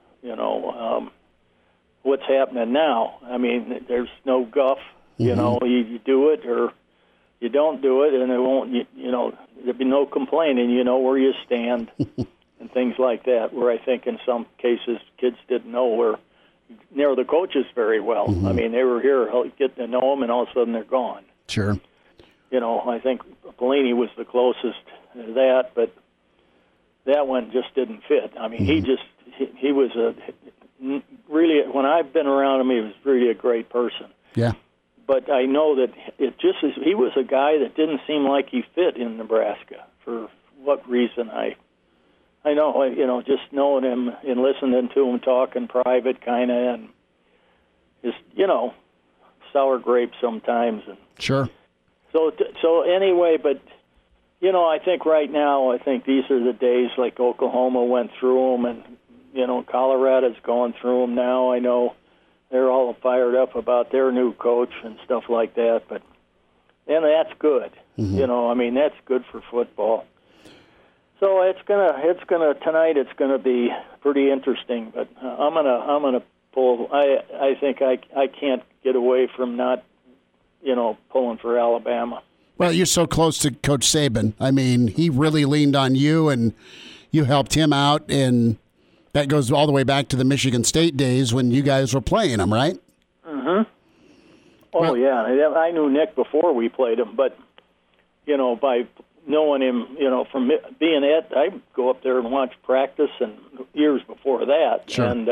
Speaker 12: what's happening now. I mean, there's no guff, you do it or you don't do it, and it won't, there'll be no complaining, where you stand and things like that, where I think in some cases kids didn't know the coaches very well. I mean, they were here getting to know them, and all of a sudden they're gone.
Speaker 2: Sure.
Speaker 12: I think Pelini was the closest to that, but that one just didn't fit. I mean, he was really, when I've been around him, he was really a great person.
Speaker 2: Yeah.
Speaker 12: But I know that he was a guy that didn't seem like he fit in Nebraska. For what reason, I know, just knowing him and listening to him talk in private kind of, and just, sour grapes sometimes. And
Speaker 2: sure.
Speaker 12: So anyway, but, I think right now, these are the days like Oklahoma went through them, and, Colorado's going through them now. I know they're all fired up about their new coach and stuff like that, and that's good. That's good for football. So tonight it's gonna be pretty interesting, but I'm gonna pull. I think I can't get away from not, pulling for Alabama.
Speaker 2: Well, you're so close to Coach Saban. I mean, he really leaned on you, and you helped him out, and that goes all the way back to the Michigan State days when you guys were playing him, right?
Speaker 12: Mm-hmm. Oh, yeah. I knew Nick before we played him, but, by knowing him, from being I'd go up there and watch practice and years before that.
Speaker 2: Sure.
Speaker 12: And,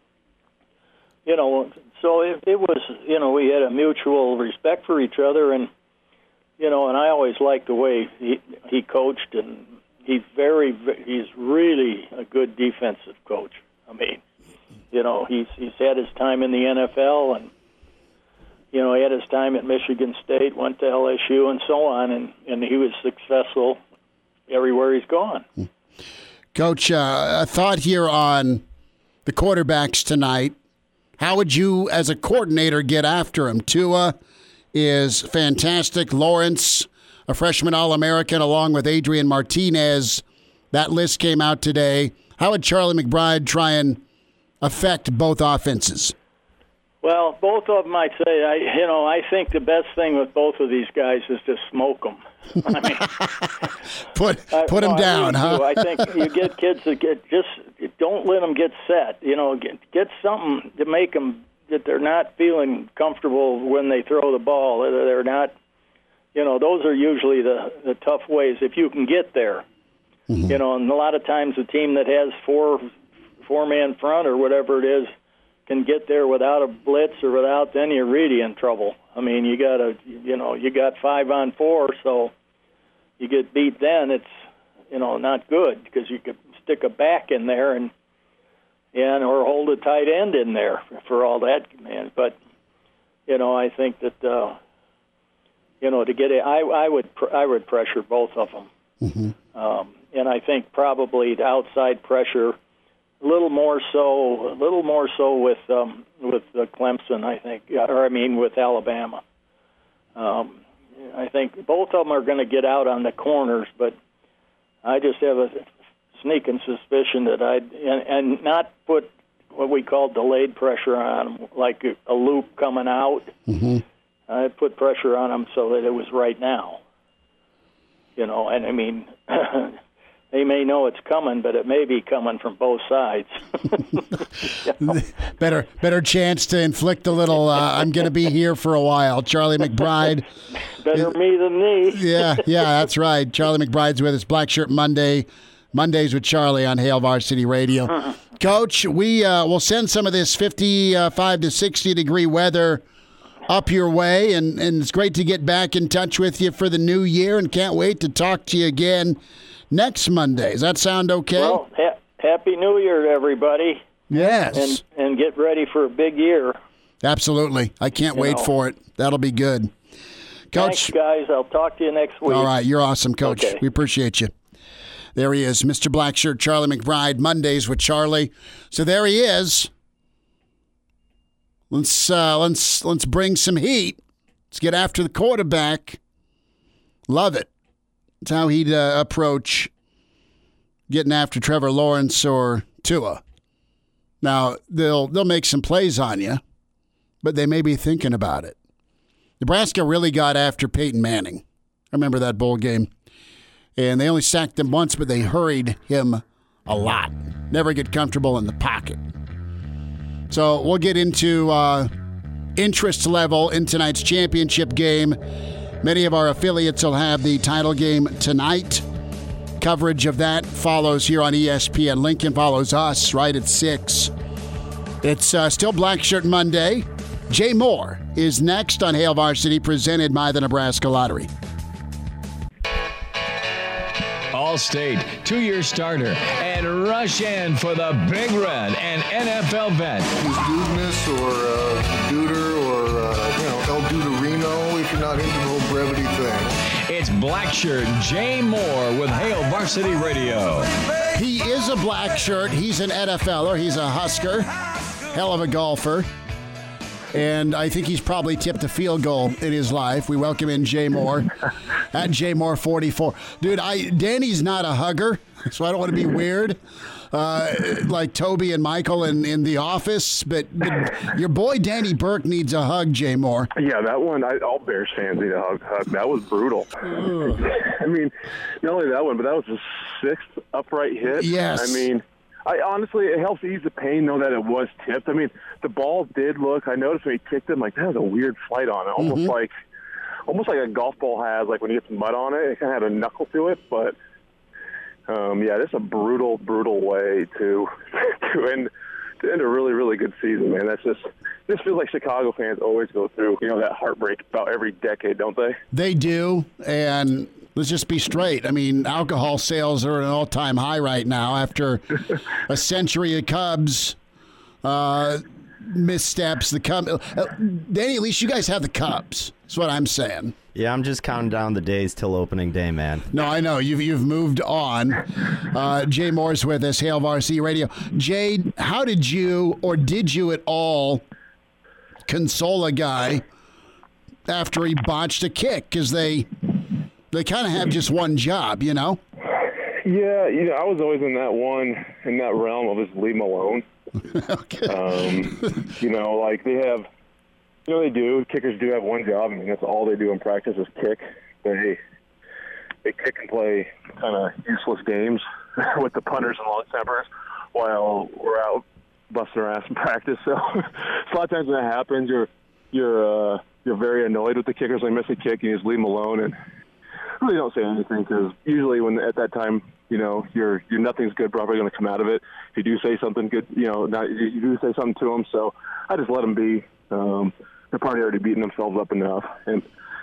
Speaker 12: so it was, we had a mutual respect for each other, and, and I always liked the way he coached, and he's really a good defensive coach. I mean, he's had his time in the NFL, and, he had his time at Michigan State, went to LSU, and so on, and he was successful everywhere he's gone.
Speaker 2: Coach, a thought here on the quarterbacks tonight. How would you, as a coordinator, get after him? Tua is fantastic. Lawrence, a freshman All-American, along with Adrian Martinez. That list came out today. How would Charlie McBride try and affect both offenses?
Speaker 12: Well, both of them, I'd say, I think the best thing with both of these guys is to smoke them. I mean,
Speaker 2: put them down, huh?
Speaker 12: I think you get kids that don't let them get set. Get something to make them that they're not feeling comfortable when they throw the ball. They're not, those are usually the tough ways if you can get there. Mm-hmm. And a lot of times a team that has four-man front or whatever it is can get there without a blitz or without, then you're really in trouble. I mean, you got 5-on-4, so you get beat then, it's, not good because you could stick a back in there and or hold a tight end in there for all that, man. But, I think that, to get it, I would pressure both of them. Mm-hmm. And I think probably the outside pressure, a little more so with Clemson, I think, with Alabama. I think both of them are going to get out on the corners, but I just have a sneaking suspicion that and not put what we call delayed pressure on them, like a loop coming out. Mm-hmm. I'd put pressure on them so that it was right now. And I mean. They may know it's coming, but it may be coming from both sides.
Speaker 2: Better chance to inflict a little, I'm going to be here for a while. Charlie McBride.
Speaker 12: Better me than me.
Speaker 2: Yeah, that's right. Charlie McBride's with us. Black Shirt Mondays with Charlie on Hail Varsity Radio. Uh-huh. Coach, we will send some of this 55 to 60-degree weather up your way, and it's great to get back in touch with you for the new year, and can't wait to talk to you again next Monday. Does that sound okay?
Speaker 12: Well, Happy New Year to everybody.
Speaker 2: Yes.
Speaker 12: And get ready for a big year.
Speaker 2: Absolutely. I can't wait for it. That'll be good. Coach.
Speaker 12: Thanks, guys. I'll talk to you next week.
Speaker 2: All right. You're awesome, Coach.
Speaker 12: Okay.
Speaker 2: We appreciate you. There he is, Mr. Blackshirt, Charlie McBride, Mondays with Charlie. So there he is. Let's bring some heat. Let's get after the quarterback. Love it. It's how he'd approach getting after Trevor Lawrence or Tua. Now, they'll make some plays on you, but they may be thinking about it. Nebraska really got after Peyton Manning. I remember that bowl game. And they only sacked him once, but they hurried him a lot. Never get comfortable in the pocket. So we'll get into interest level in tonight's championship game. Many of our affiliates will have the title game tonight. Coverage of that follows here on ESPN. Lincoln follows us right at 6. It's still Black Shirt Monday. Jay Moore is next on Hail Varsity, presented by the Nebraska Lottery.
Speaker 1: All-State, 2-year starter, and rush in for the Big Red and NFL vet.
Speaker 13: Use Dudeness or Duder or, El Duderino if you're not into the whole brevity thing.
Speaker 1: It's Black Shirt Jay Moore with Hail Varsity Radio.
Speaker 2: He is a black shirt. He's an NFLer. He's a Husker. Hell of a golfer. And I think he's probably tipped a field goal in his life. We welcome in Jay Moore at JMoore44. Dude, Danny's not a hugger, so I don't want to be weird. like Toby and Michael in The Office, but your boy Danny Burke needs a hug, Jay Moore.
Speaker 14: Yeah, that one, all Bears fans need a hug. That was brutal. I mean, not only that one, but that was the 6th upright hit.
Speaker 2: Yes.
Speaker 14: I mean, honestly, it helps ease the pain, know that it was tipped. I mean, the ball did look, I noticed when he kicked it, I'm like, that was a weird flight on it. Almost like a golf ball has, like when you get some mud on it. It kind of had a knuckle to it, but yeah, this is a brutal, brutal way to end a really, really good season, man. This feels like Chicago fans always go through, that heartbreak about every decade, don't they?
Speaker 2: They do, and let's just be straight. I mean, alcohol sales are at an all-time high right now after a century of Cubs missteps. The Cubs, Danny, at least you guys have the Cubs. That's what I'm saying.
Speaker 3: Yeah, I'm just counting down the days till opening day, man.
Speaker 2: No, I know. You've moved on. Jay Moore's with us, Hail Varsity Radio. Jay, how did you at all console a guy after he botched a kick? Because they kind of have just one job,
Speaker 14: Yeah, I was always in that realm of just leave him alone.
Speaker 2: Okay.
Speaker 14: Like they have, they do. Kickers do have one job. I mean, that's all they do in practice is kick. They kick and play kind of useless games with the punters and long snappers while we're out busting our ass in practice. So a lot of times when that happens, you're very annoyed with the kickers. When they miss a kick, you just leave them alone and really don't say anything, because usually when at that time, your nothing's good probably going to come out of it. If you do say something good, you do say something to them. So I just let them be. They're probably already beating themselves up enough, and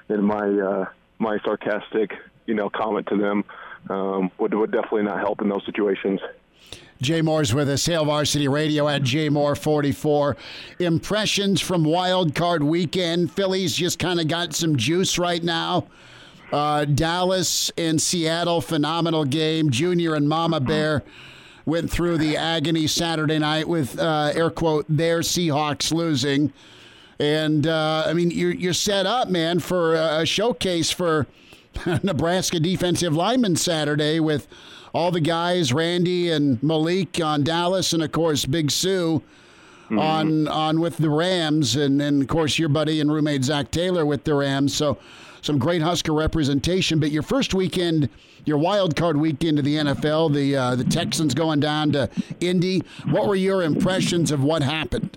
Speaker 14: my sarcastic, comment to them would definitely not help in those situations.
Speaker 2: Jay Moore's with us, Hail Varsity Radio at JMoore44. Impressions from Wild Card Weekend. Phillies just kind of got some juice right now. Dallas and Seattle, phenomenal game. Junior and Mama Bear went through the agony Saturday night with, air quote, their Seahawks losing. And, you're set up, man, for a showcase for Nebraska defensive linemen Saturday with all the guys, Randy and Malik on Dallas, and, of course, Big Sue on with the Rams, and of course, your buddy and roommate Zach Taylor with the Rams. So some great Husker representation. But your first weekend, your wild card weekend to the NFL, the Texans going down to Indy. What were your impressions of what happened?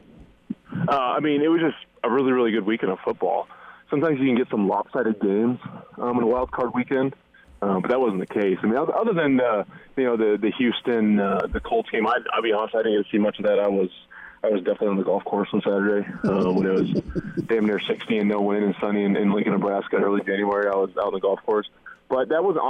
Speaker 14: It was just a really, really good weekend of football. Sometimes you can get some lopsided games in a wild card weekend, but that wasn't the case. I mean, other than the Houston, the Colts game, I'll be honest, I didn't get to see much of that. I was definitely on the golf course on Saturday when it was damn near 60 and no wind and sunny in Lincoln, Nebraska, early January. I was out on the golf course, but that was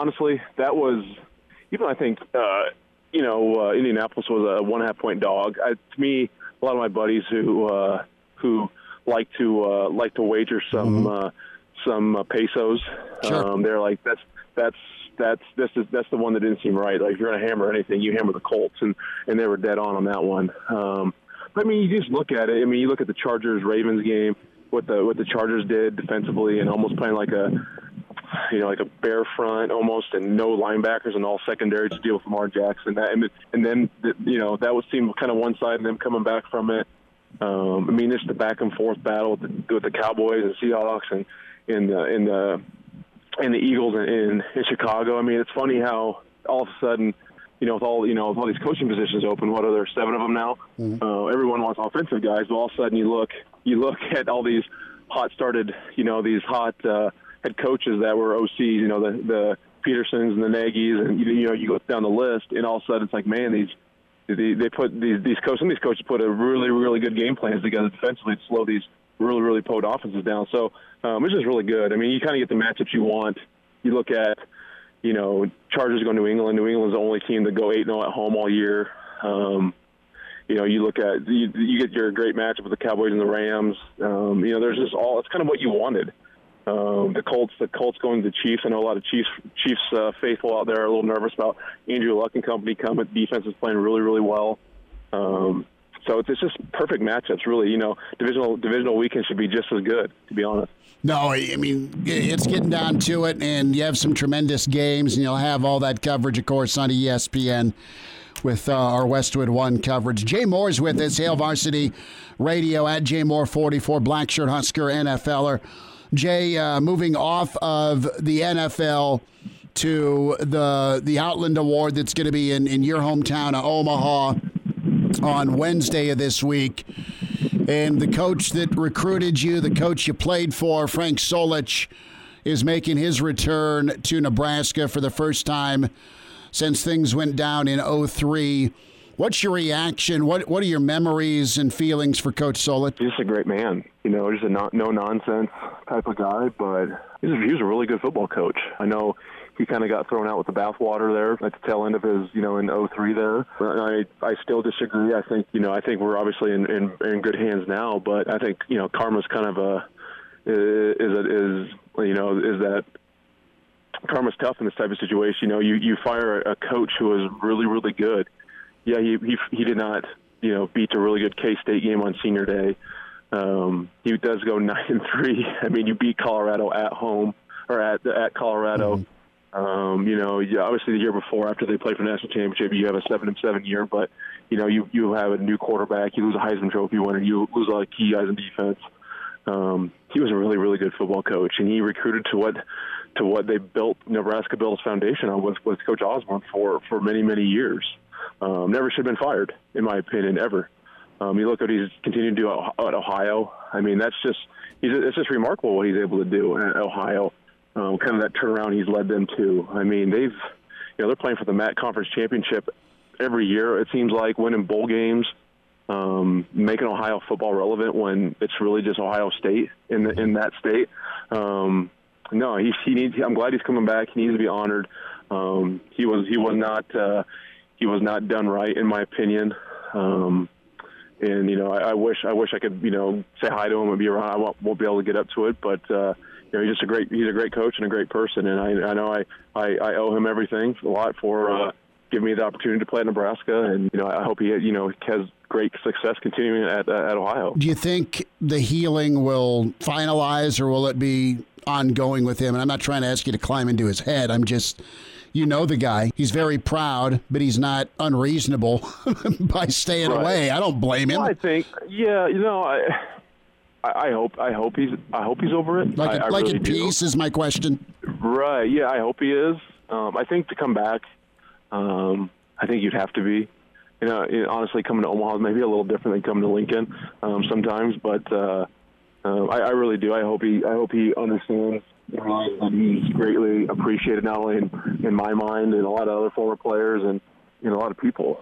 Speaker 14: even I think Indianapolis was a 1.5 point dog. To me, a lot of my buddies who like to wager some pesos.
Speaker 2: Sure.
Speaker 14: They're like that's the one that didn't seem right. Like if you're gonna hammer anything, you hammer the Colts, and they were dead on that one. But you just look at it. You look at the Chargers-Ravens game, what the Chargers did defensively, and almost playing like a bear front almost, and no linebackers and all secondary to deal with Lamar Jackson. And then that would seem kind of one side, and them coming back from it. It's the back and forth battle with the Cowboys and Seahawks and the Eagles in Chicago. It's funny how all of a sudden, with all these coaching positions open, what are there, 7 of them now? Everyone wants offensive guys, but all of a sudden you look at all these these hot head coaches that were OCs, the Petersons and the Nagys, and you go down the list, and all of a sudden it's like, man, they put these coaches. Some of these coaches put a really, really good game plans together defensively to slow these really, really potent offenses down. So it's just really good. You kind of get the matchups you want. You look at, Chargers go to New England. New England's the only team to go 8-0 at home all year. You look at you get your great matchup with the Cowboys and the Rams. There's just it's kind of what you wanted. The Colts going to the Chiefs. I know a lot of Chiefs faithful out there are a little nervous about Andrew Luck and company coming. Defense is playing really, really well. So it's just perfect matchups, really. Divisional weekend should be just as good, to be honest.
Speaker 2: No, it's getting down to it, and you have some tremendous games, and you'll have all that coverage, of course, on ESPN. with our Westwood One coverage. Jay Moore's with us, Hail Varsity Radio at JMoore44, Black Shirt Husker, NFLer. Jay, moving off of the NFL to the Outland Award that's going to be in your hometown of Omaha on Wednesday of this week. And the coach that recruited you, the coach you played for, Frank Solich, is making his return to Nebraska for the first time since things went down in 2003. What's your reaction? What are your memories and feelings for Coach Solich?
Speaker 14: He's just a great man. You know, just a no-nonsense type of guy, but he was a really good football coach. I know he kind of got thrown out with the bathwater there at the tail end of his, in 2003 there. I still disagree. I think we're obviously in good hands now, but I think, karma's kind of is that karma's tough in this type of situation. You fire a coach who is really, really good. Yeah, he did not, beat a really good K-State game on senior day. He does go 9-3. I mean, you beat Colorado at home or at Colorado. Mm-hmm. Obviously the year before, after they played for the national championship, you have a 7-7 year, but you have a new quarterback, you lose a Heisman Trophy winner, you lose a lot of key guys in defense. He was a really, really good football coach, and he recruited to what they built. Nebraska built its foundation on with Coach Osborne for many, many years. Never should have been fired, in my opinion, ever. You look at what he's continued to do at Ohio. I mean, it's just remarkable what he's able to do at Ohio. Kind of that turnaround he's led them to. I mean, they're playing for the MAC Conference Championship every year. It seems like winning bowl games, making Ohio football relevant when it's really just Ohio State in that state. No, he needs. I'm glad he's coming back. He needs to be honored. He was not done right, in my opinion. And I wish I could say hi to him and be around. I won't be able to get up to it, but. He's a great coach and a great person, and I know I owe him everything a lot for giving me the opportunity to play at Nebraska, and I hope he has great success continuing at Ohio. Do
Speaker 2: you think the healing will finalize, or will it be ongoing with him? And I'm not trying to ask you to climb into his head. I'm just, the guy. He's very proud, but he's not unreasonable by staying away. I don't blame him.
Speaker 14: Well, I think, I hope he's over it.
Speaker 2: Like
Speaker 14: really
Speaker 2: in peace is my question.
Speaker 14: Right. Yeah, I hope he is. I think to come back, I think you'd have to be. Honestly, coming to Omaha is maybe a little different than coming to Lincoln sometimes, but I really do. I hope he understands that he's greatly appreciated, not only in my mind and a lot of other former players and a lot of people.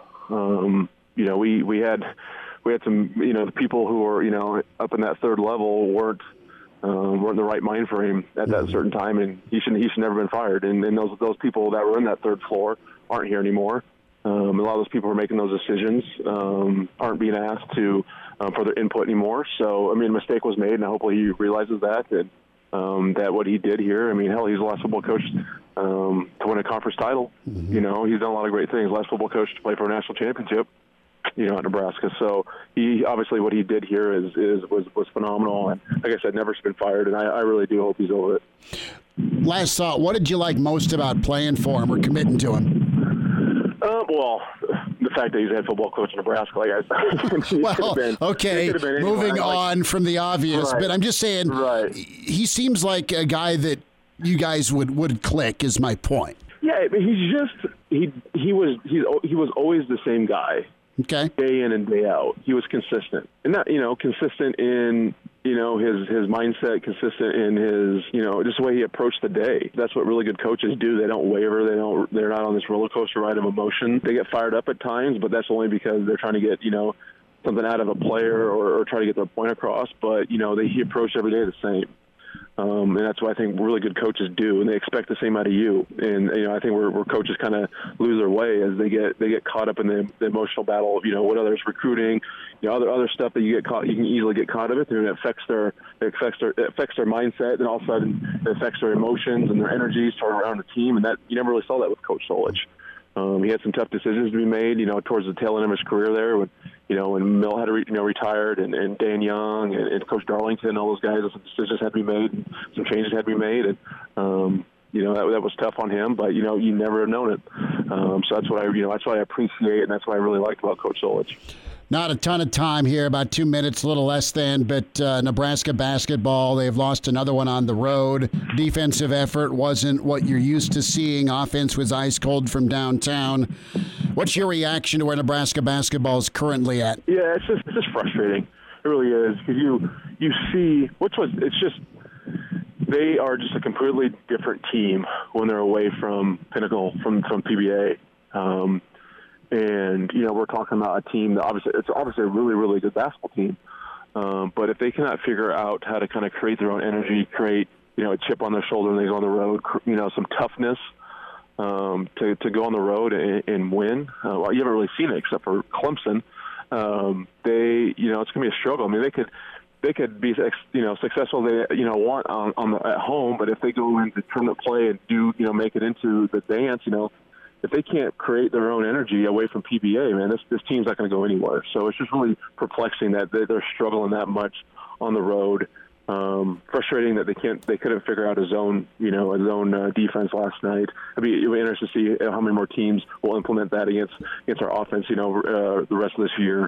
Speaker 14: We had some, the people who were, up in that third level weren't in the right mind for him at that certain time, and he should never been fired. And those people that were in that third floor aren't here anymore. A lot of those people who are making those decisions aren't being asked for their input anymore. So, a mistake was made, and hopefully he realizes that, and that what he did here. Hell, he's the last football coach to win a conference title. Mm-hmm. He's done a lot of great things. Last football coach to play for a national championship. At Nebraska. So he obviously what he did here was phenomenal, and like I said, never been fired, and I really do hope he's over it.
Speaker 2: Last thought: what did you like most about playing for him or committing to him?
Speaker 14: Well, the fact that he's a head football coach in Nebraska, like I said.
Speaker 2: Well, okay, moving on from the obvious, but I'm just saying, he seems like a guy that you guys would click. Is my point?
Speaker 14: Yeah, he was always the same guy.
Speaker 2: Okay.
Speaker 14: Day in and day out, he was consistent, and that consistent in his mindset, consistent in his just the way he approached the day. That's what really good coaches do. They don't waver. They're not on this roller coaster ride of emotion. They get fired up at times, but that's only because they're trying to get something out of a player or try to get their point across. But he approached every day the same. And that's what I think really good coaches do, and they expect the same out of you. And I think where coaches kind of lose their way as they get caught up in the emotional battle of what others recruiting, other stuff that you can easily get caught up in, and it affects their mindset, and all of a sudden it affects their emotions and their energies around the team. And that you never really saw that with Coach Solich. He had some tough decisions to be made, towards the tail end of his career there when Mill had retired and Dan Young and Coach Darlington, all those guys, some decisions had to be made, and some changes had to be made, and that was tough on him. But you never have known it. So that's what I appreciate, and that's what I really liked about Coach Solich.
Speaker 2: Not a ton of time here, about 2 minutes, a little less than, but Nebraska basketball, they've lost another one on the road. Defensive effort wasn't what you're used to seeing. Offense was ice cold from downtown. What's your reaction to where Nebraska basketball is currently at?
Speaker 14: Yeah, it's just frustrating. It really is, because you see it's just they are just a completely different team when they're away from Pinnacle, from PBA. And, we're talking about a team that it's obviously a really, really good basketball team. But if they cannot figure out how to kind of create their own energy, create, a chip on their shoulder when they go on the road, some toughness to go on the road and win. Well, you haven't really seen it except for Clemson. It's going to be a struggle. I mean, they could be, successful, want at home, but if they go into tournament play and do, make it into the dance, if they can't create their own energy away from PBA, man, this team's not going to go anywhere. So it's just really perplexing that they're struggling that much on the road. Frustrating that they couldn't figure out a zone defense last night. It'll be interesting to see how many more teams will implement that against our offense, the rest of this year.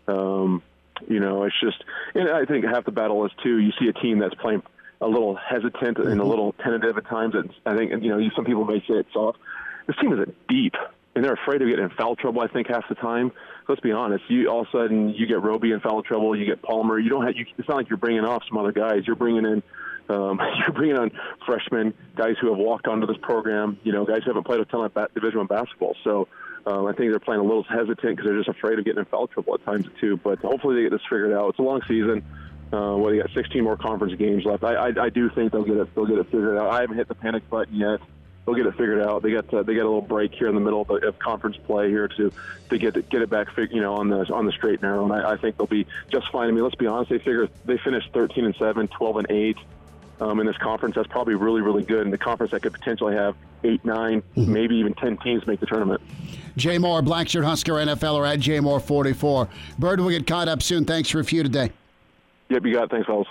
Speaker 14: It's just, and I think half the battle is too, you see a team that's playing a little hesitant and a little tentative at times. And I think, some people may say it's soft. This team isn't deep, and they're afraid of getting in foul trouble, I think, half the time. Let's be honest. All of a sudden, you get Roby in foul trouble, you get Palmer. It's not like you're bringing off some other guys. You're bringing in on freshmen, guys who have walked onto this program, guys who haven't played a ton of Division I basketball. So I think they're playing a little hesitant because they're just afraid of getting in foul trouble at times, too. But hopefully they get this figured out. It's a long season. They got 16 more conference games left. I do think they'll get it figured out. I haven't hit the panic button yet. They'll get it figured out. They got a little break here in the middle of conference play here to get it back, on the straight and narrow. And I think they'll be just fine. I mean, let's be honest. They finished 13-7, 12-8 in this conference. That's probably really, really good. In the conference that could potentially have 8, 9, maybe even 10 teams make the tournament.
Speaker 2: Jay Moore, Blackshirt Husker NFL, or at JMoore44. Bird will get caught up soon. Thanks for a few today.
Speaker 14: Yep, you got it. Thanks, fellas.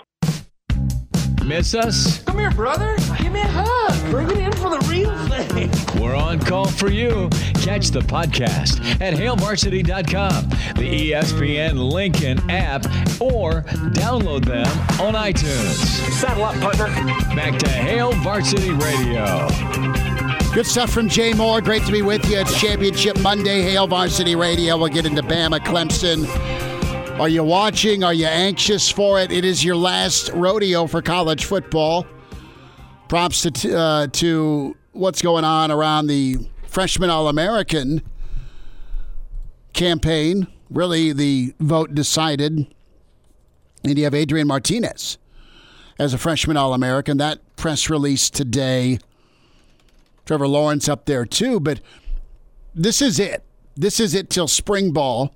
Speaker 1: Miss us?
Speaker 11: Come here, brother. Give me a hug. Bring it in for the real thing.
Speaker 1: We're on call for you. Catch the podcast at HailVarsity.com, the ESPN Lincoln app, or download them on iTunes.
Speaker 11: Saddle up, partner.
Speaker 1: Back to Hail Varsity Radio.
Speaker 2: Good stuff from Jay Moore. Great to be with you. It's Championship Monday, Hail Varsity Radio. We'll get into Bama, Clemson. Are you watching? Are you anxious for it? It is your last rodeo for college football. Props to what's going on around the Freshman All-American campaign. Really, the vote decided. And you have Adrian Martinez as a Freshman All-American. That press release today. Trevor Lawrence up there too. But this is it. This is it till spring ball.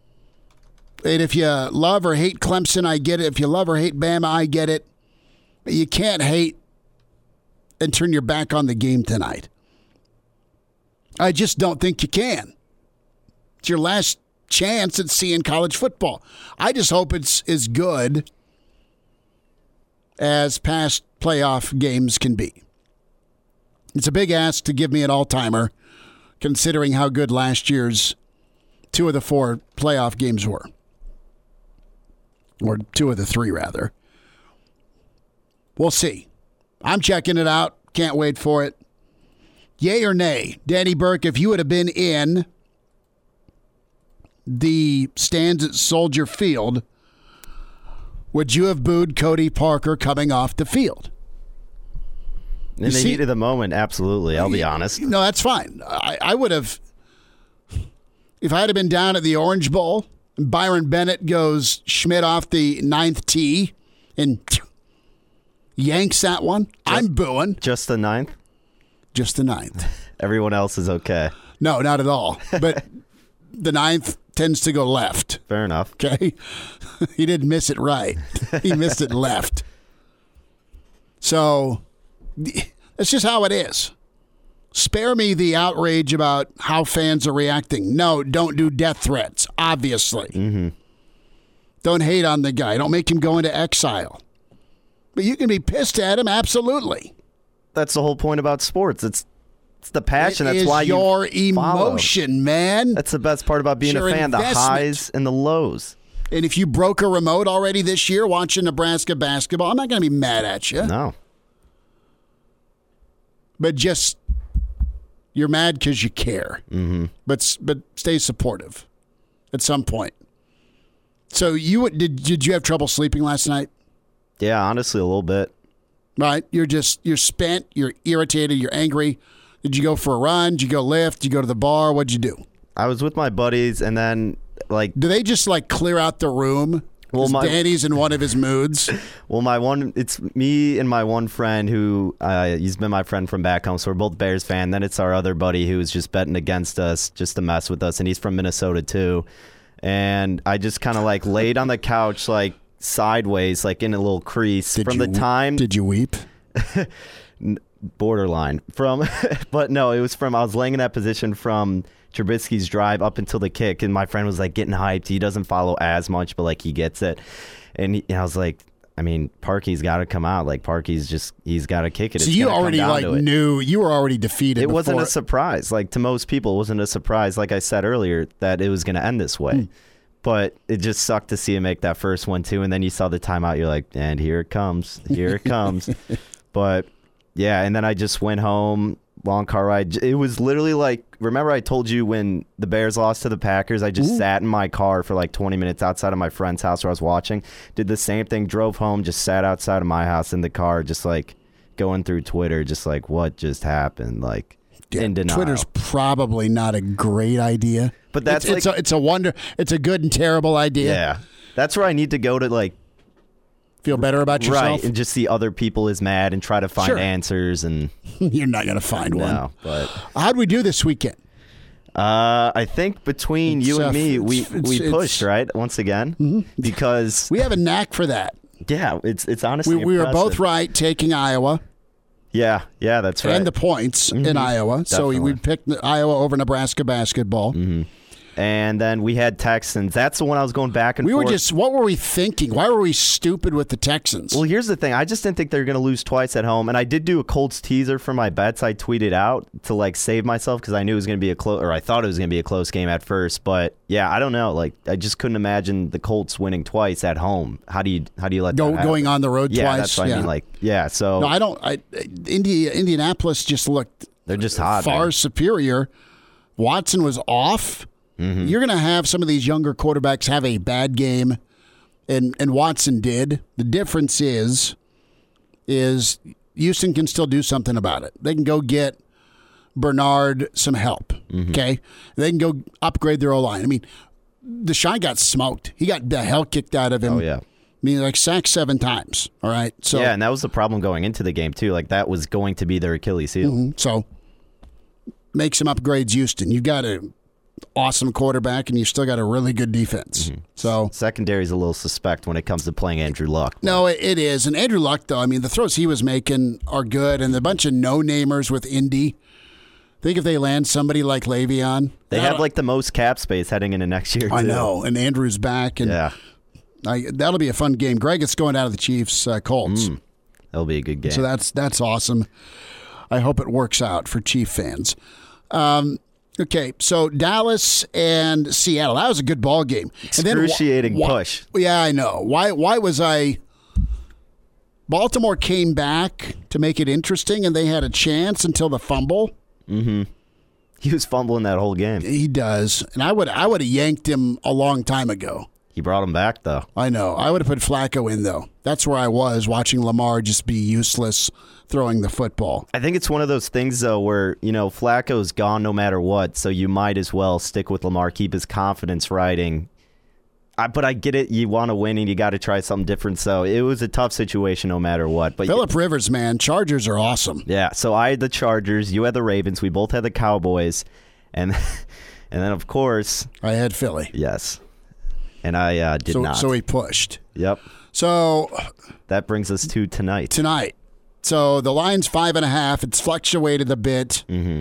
Speaker 2: And if you love or hate Clemson, I get it. If you love or hate Bama, I get it. But you can't hate and turn your back on the game tonight. I just don't think you can. It's your last chance at seeing college football. I just hope it's as good as past playoff games can be. It's a big ask to give me an all-timer, considering how good last year's 2 of the 4 playoff games were. Or 2 of the 3, rather. We'll see. I'm checking it out. Can't wait for it. Yay or nay? Danny Burke, if you would have been in the stands at Soldier Field, would you have booed Cody Parker coming off the field?
Speaker 3: In the heat of the moment, absolutely. I'll be honest.
Speaker 2: No, that's fine. I would have, if I had been down at the Orange Bowl, Byron Bennett goes Schmidt off the 9th tee and yanks that one. I'm booing.
Speaker 3: Just the 9th?
Speaker 2: Just the 9th.
Speaker 3: Everyone else is okay.
Speaker 2: No, not at all. But the 9th tends to go left.
Speaker 3: Fair enough.
Speaker 2: Okay? He didn't miss it right. He missed it left. So that's just how it is. Spare me the outrage about how fans are reacting. No, don't do death threats, obviously.
Speaker 3: Mm-hmm.
Speaker 2: Don't hate on the guy. Don't make him go into exile. But you can be pissed at him, absolutely.
Speaker 3: That's the whole point about sports. It's It's the passion. That's
Speaker 2: is
Speaker 3: why
Speaker 2: your
Speaker 3: you
Speaker 2: emotion,
Speaker 3: follow.
Speaker 2: man.
Speaker 3: That's the best part about being
Speaker 2: It's
Speaker 3: a
Speaker 2: your
Speaker 3: fan,
Speaker 2: investment.
Speaker 3: the highs and the lows.
Speaker 2: And if you broke a remote already this year watching Nebraska basketball, I'm not going to be mad at you.
Speaker 3: No.
Speaker 2: But just, you're mad because you care.
Speaker 3: Mm-hmm.
Speaker 2: But stay supportive at some point. So did you have trouble sleeping last night?
Speaker 3: Yeah, honestly, a little bit.
Speaker 2: Right? You're spent, you're irritated, you're angry. Did you go for a run? Did you go lift? Did you go to the bar? What'd you do?
Speaker 3: I was with my buddies, and then,
Speaker 2: do they just, clear out the room? Well, Danny's in one of his moods.
Speaker 3: Well, it's me and my one friend who, he's been my friend from back home, so we're both Bears fan. Then it's our other buddy who's just betting against us just to mess with us, and he's from Minnesota, too. And I just kind of, laid on the couch, sideways, in a little crease. Did
Speaker 2: you weep?
Speaker 3: Borderline. But no, it was I was laying in that position from Trubisky's drive up until the kick, and my friend was getting hyped. He doesn't follow as much, but he gets it. And I was like, Parkey's got to come out. Parkey's he's got to kick it.
Speaker 2: So you already knew you were already defeated.
Speaker 3: It wasn't a surprise. To most people, it wasn't a surprise. Like I said earlier, that it was going to end this way. But it just sucked to see him make that first one too. And then you saw the timeout. You're like, and here it comes. Here it comes. But yeah, and then I just went home. Long car ride. It was literally remember I told you when the Bears lost to the Packers, I just sat in my car for 20 minutes outside of my friend's house where I was watching. Did the same thing, drove home, just sat outside of my house in the car, just going through Twitter, just what just happened, in denial.
Speaker 2: Twitter's probably not a great idea.
Speaker 3: But that's
Speaker 2: it's a wonder. It's a good and terrible idea.
Speaker 3: Yeah. That's where I need to go to
Speaker 2: feel better about yourself.
Speaker 3: Right, and just see other people as mad and try to find answers. And
Speaker 2: you're not going to find one.
Speaker 3: No, but
Speaker 2: how'd we do this weekend?
Speaker 3: I think between you and me, we pushed, right? Once again, because
Speaker 2: we have a knack for that.
Speaker 3: Yeah, it's honestly
Speaker 2: we were both right taking Iowa.
Speaker 3: Yeah, that's right.
Speaker 2: And the points in Iowa.
Speaker 3: Definitely.
Speaker 2: So we picked Iowa over Nebraska basketball.
Speaker 3: Mm-hmm. And then we had Texans. That's the one I was going back and forth.
Speaker 2: What were we thinking? Why were we stupid with the Texans?
Speaker 3: Well, here's the thing. I just didn't think they were going to lose twice at home. And I did do a Colts teaser for my bets. I tweeted out to save myself because I knew it was going to be I thought it was going to be a close game at first. But yeah, I don't know. I just couldn't imagine the Colts winning twice at home. How do you let that happen?
Speaker 2: Going on the road twice?
Speaker 3: Yeah, that's what I mean. Yeah, so.
Speaker 2: No, I don't. Indianapolis just looked.
Speaker 3: They're just hot.
Speaker 2: Far superior. Watson was off.
Speaker 3: Mm-hmm.
Speaker 2: You're going to have some of these younger quarterbacks have a bad game, and Watson did. The difference is Houston can still do something about it. They can go get Bernard some help, okay? They can go upgrade their O-line. Deshaun got smoked. He got the hell kicked out of him.
Speaker 3: Oh, yeah.
Speaker 2: Sacked 7 times, all right? So
Speaker 3: yeah, and that was the problem going into the game, too. That was going to be their Achilles heel.
Speaker 2: So make some upgrades, Houston. You've got a awesome quarterback, and you still got a really good defense. So
Speaker 3: secondary's a little suspect when it comes to playing Andrew Luck.
Speaker 2: No, it is. And Andrew Luck, though, the throws he was making are good, and the bunch of no-namers with Indy. I think if they land somebody like Le'Veon.
Speaker 3: They have the most cap space heading into next year, too.
Speaker 2: I know, and Andrew's back. And
Speaker 3: yeah.
Speaker 2: That'll be a fun game. Greg, it's going out of the Chiefs, Colts.
Speaker 3: That'll be a good game.
Speaker 2: So that's awesome. I hope it works out for Chief fans. Okay, so Dallas and Seattle. That was a good ball game.
Speaker 3: Excruciating push.
Speaker 2: Yeah, I know. Why was I... Baltimore came back to make it interesting, and they had a chance until the fumble.
Speaker 3: Mm-hmm. He was fumbling that whole game.
Speaker 2: He does. And I would have yanked him a long time ago.
Speaker 3: He brought him back, though.
Speaker 2: I know. I would have put Flacco in, though. That's where I was, watching Lamar just be useless throwing the football.
Speaker 3: I think it's one of those things, though, where, Flacco's gone no matter what, so you might as well stick with Lamar, keep his confidence riding. But I get it. You want to win, and you got to try something different. So it was a tough situation no matter what. But
Speaker 2: Phillip Rivers, man, Chargers are awesome.
Speaker 3: Yeah, so I had the Chargers. You had the Ravens. We both had the Cowboys. And then, of course...
Speaker 2: I had Philly.
Speaker 3: Yes. And I did not.
Speaker 2: So he pushed.
Speaker 3: Yep.
Speaker 2: So
Speaker 3: that brings us to tonight.
Speaker 2: So the line's 5.5. It's fluctuated a bit.
Speaker 3: Mm-hmm.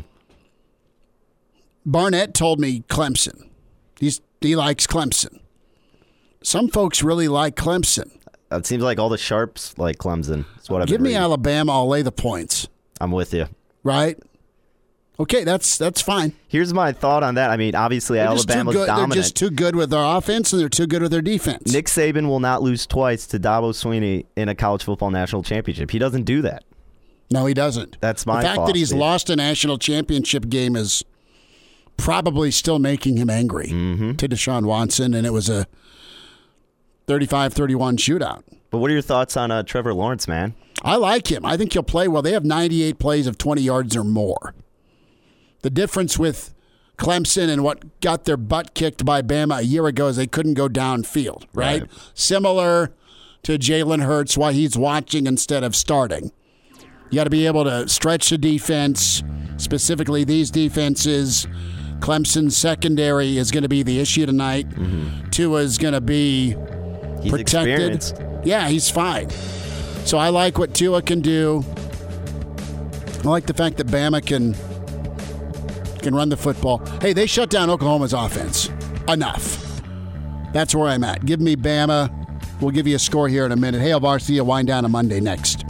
Speaker 2: Barnett told me Clemson. He likes Clemson. Some folks really like Clemson.
Speaker 3: It seems like all the sharps like Clemson. That's what I've
Speaker 2: Give
Speaker 3: been
Speaker 2: me
Speaker 3: reading.
Speaker 2: Alabama. I'll lay the points.
Speaker 3: I'm with you.
Speaker 2: Right? Okay, that's fine.
Speaker 3: Here's my thought on that. I mean, obviously, Alabama's dominant.
Speaker 2: They're just too good with their offense, and they're too good with their defense.
Speaker 3: Nick Saban will not lose twice to Dabo Swinney in a college football national championship. He doesn't do that.
Speaker 2: No, he doesn't.
Speaker 3: That's my
Speaker 2: The fact that he's lost a national championship game is probably still making him angry to Deshaun Watson, and it was a 35-31 shootout.
Speaker 3: But what are your thoughts on Trevor Lawrence, man?
Speaker 2: I like him. I think he'll play well. They have 98 plays of 20 yards or more. The difference with Clemson and what got their butt kicked by Bama a year ago is they couldn't go downfield, right? Similar to Jalen Hurts, why he's watching instead of starting. You got to be able to stretch the defense, specifically these defenses. Clemson's secondary is going to be the issue tonight. Tua's going to be protected.
Speaker 3: Experienced.
Speaker 2: Yeah, he's fine. So I like what Tua can do. I like the fact that Bama can run the football. Hey, they shut down Oklahoma's offense. Enough. That's where I'm at. Give me Bama. We'll give you a score here in a minute. Hail Varsity, a wind down on Monday next.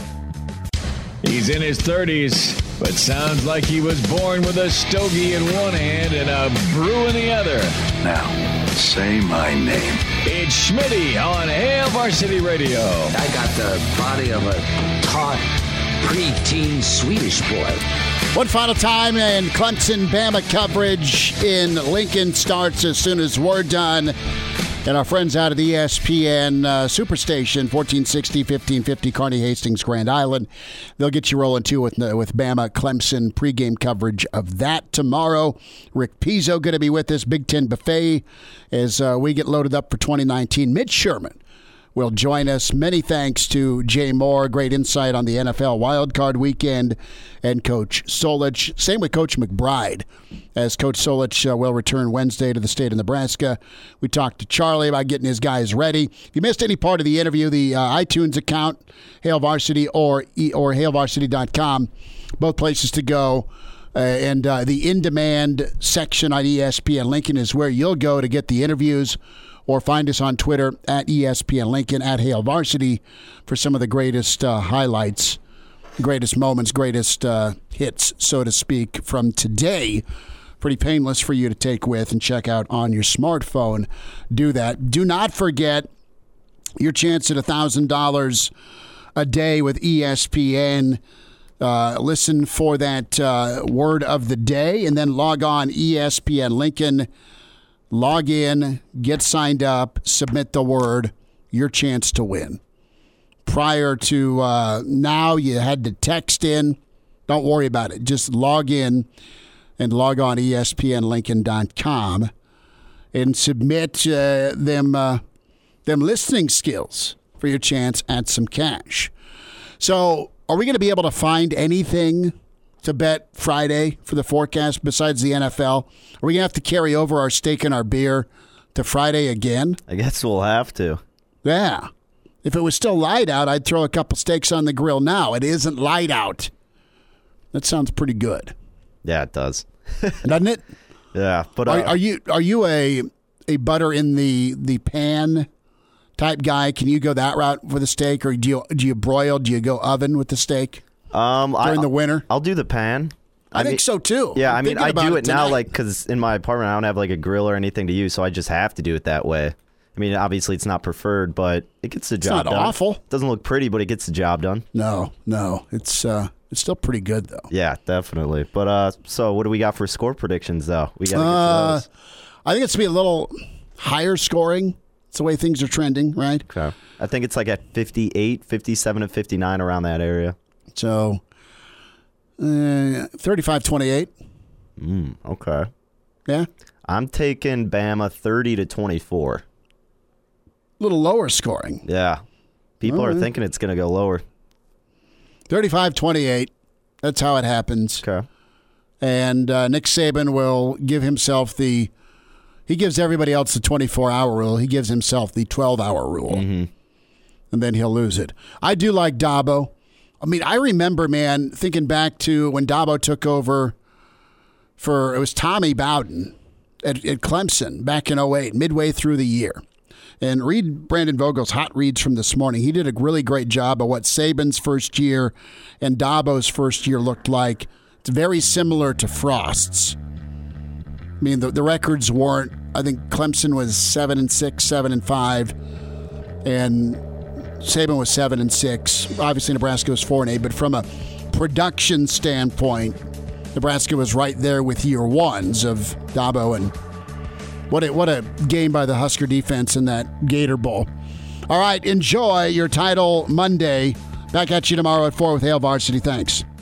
Speaker 1: He's in his 30s, but sounds like he was born with a stogie in one hand and a brew in the other.
Speaker 15: Now, say my name.
Speaker 1: It's Schmitty on Hail Varsity Radio.
Speaker 11: I got the body of a taut, preteen Swedish boy.
Speaker 2: One final time, and Clemson-Bama coverage in Lincoln starts as soon as we're done. And our friends out of the ESPN Superstation, 1460, 1550 Kearney Hastings, Grand Island. They'll get you rolling, too, with Bama-Clemson pregame coverage of that tomorrow. Rick Pizzo going to be with us, Big Ten Buffet, as we get loaded up for 2019. Mitch Sherman will join us. Many thanks to Jay Moore. Great insight on the NFL wildcard weekend. And Coach Solich. Same with Coach McBride, as Coach Solich will return Wednesday to the state of Nebraska. We talked to Charlie about getting his guys ready. If you missed any part of the interview, the iTunes account, Hail Varsity or HailVarsity.com, both places to go. And the in-demand section on ESPN Lincoln is where you'll go to get the interviews, or find us on Twitter at ESPN Lincoln, at Hail Varsity, for some of the greatest highlights, greatest moments, greatest hits, so to speak, from today. Pretty painless for you to take with and check out on your smartphone. Do that. Do not forget your chance at $1,000 a day with ESPN. Listen for that word of the day, and then log on ESPN Lincoln. Log in, get signed up, submit the word, your chance to win. Prior to now, you had to text in. Don't worry about it. Just log in and log on ESPNLincoln.com and submit them listening skills for your chance at some cash. So are we going to be able to find anything to bet Friday for the forecast besides the NFL? Are we going to have to carry over our steak and our beer to Friday again?
Speaker 3: I guess we'll have to.
Speaker 2: Yeah. If it was still light out, I'd throw a couple steaks on the grill now. It isn't light out. That sounds pretty good.
Speaker 3: Yeah, it does.
Speaker 2: Doesn't it?
Speaker 3: Yeah. But
Speaker 2: are you a butter in the pan type guy? Can you go that route for the steak, or do you broil? Do you go oven with the steak? During the winter?
Speaker 3: I'll do the pan.
Speaker 2: I think so too.
Speaker 3: Yeah, I mean, I do it now,
Speaker 2: tonight.
Speaker 3: because in my apartment I don't have like a grill or anything to use, so I just have to do it that way. I mean, obviously it's not preferred, but it gets the job done.
Speaker 2: It's not awful.
Speaker 3: It doesn't look pretty, but it gets the job done.
Speaker 2: No, it's still pretty good though.
Speaker 3: Yeah, definitely. But so what do we got for score predictions though? We got to get to those.
Speaker 2: I think it's gonna be a little higher scoring. It's the way things are trending, right?
Speaker 3: Okay. I think it's like at 58, 57, and 59, around that area.
Speaker 2: So 35-28.
Speaker 3: Okay.
Speaker 2: Yeah.
Speaker 3: I'm taking Bama 30-24.
Speaker 2: A little lower scoring.
Speaker 3: Yeah. People are thinking it's going to go lower.
Speaker 2: 35-28. That's how it happens.
Speaker 3: Okay.
Speaker 2: And Nick Saban will give himself he gives everybody else the 24-hour rule. He gives himself the 12-hour rule. And then he'll lose it. I do like Dabo. I mean, I remember, man, thinking back to when Dabo took over it was Tommy Bowden at Clemson back in 2008, midway through the year. And read Brandon Vogel's hot reads from this morning. He did a really great job of what Saban's first year and Dabo's first year looked like It's very similar to Frost's. I mean, the records weren't. I think Clemson was 7-6, 7-5, and Saban was 7-6. Obviously, Nebraska was 4-8, but from a production standpoint, Nebraska was right there with year ones of Dabo, and what a game by the Husker defense in that Gator Bowl. All right, enjoy your Title Monday. Back at you tomorrow at 4 with Hail Varsity. Thanks.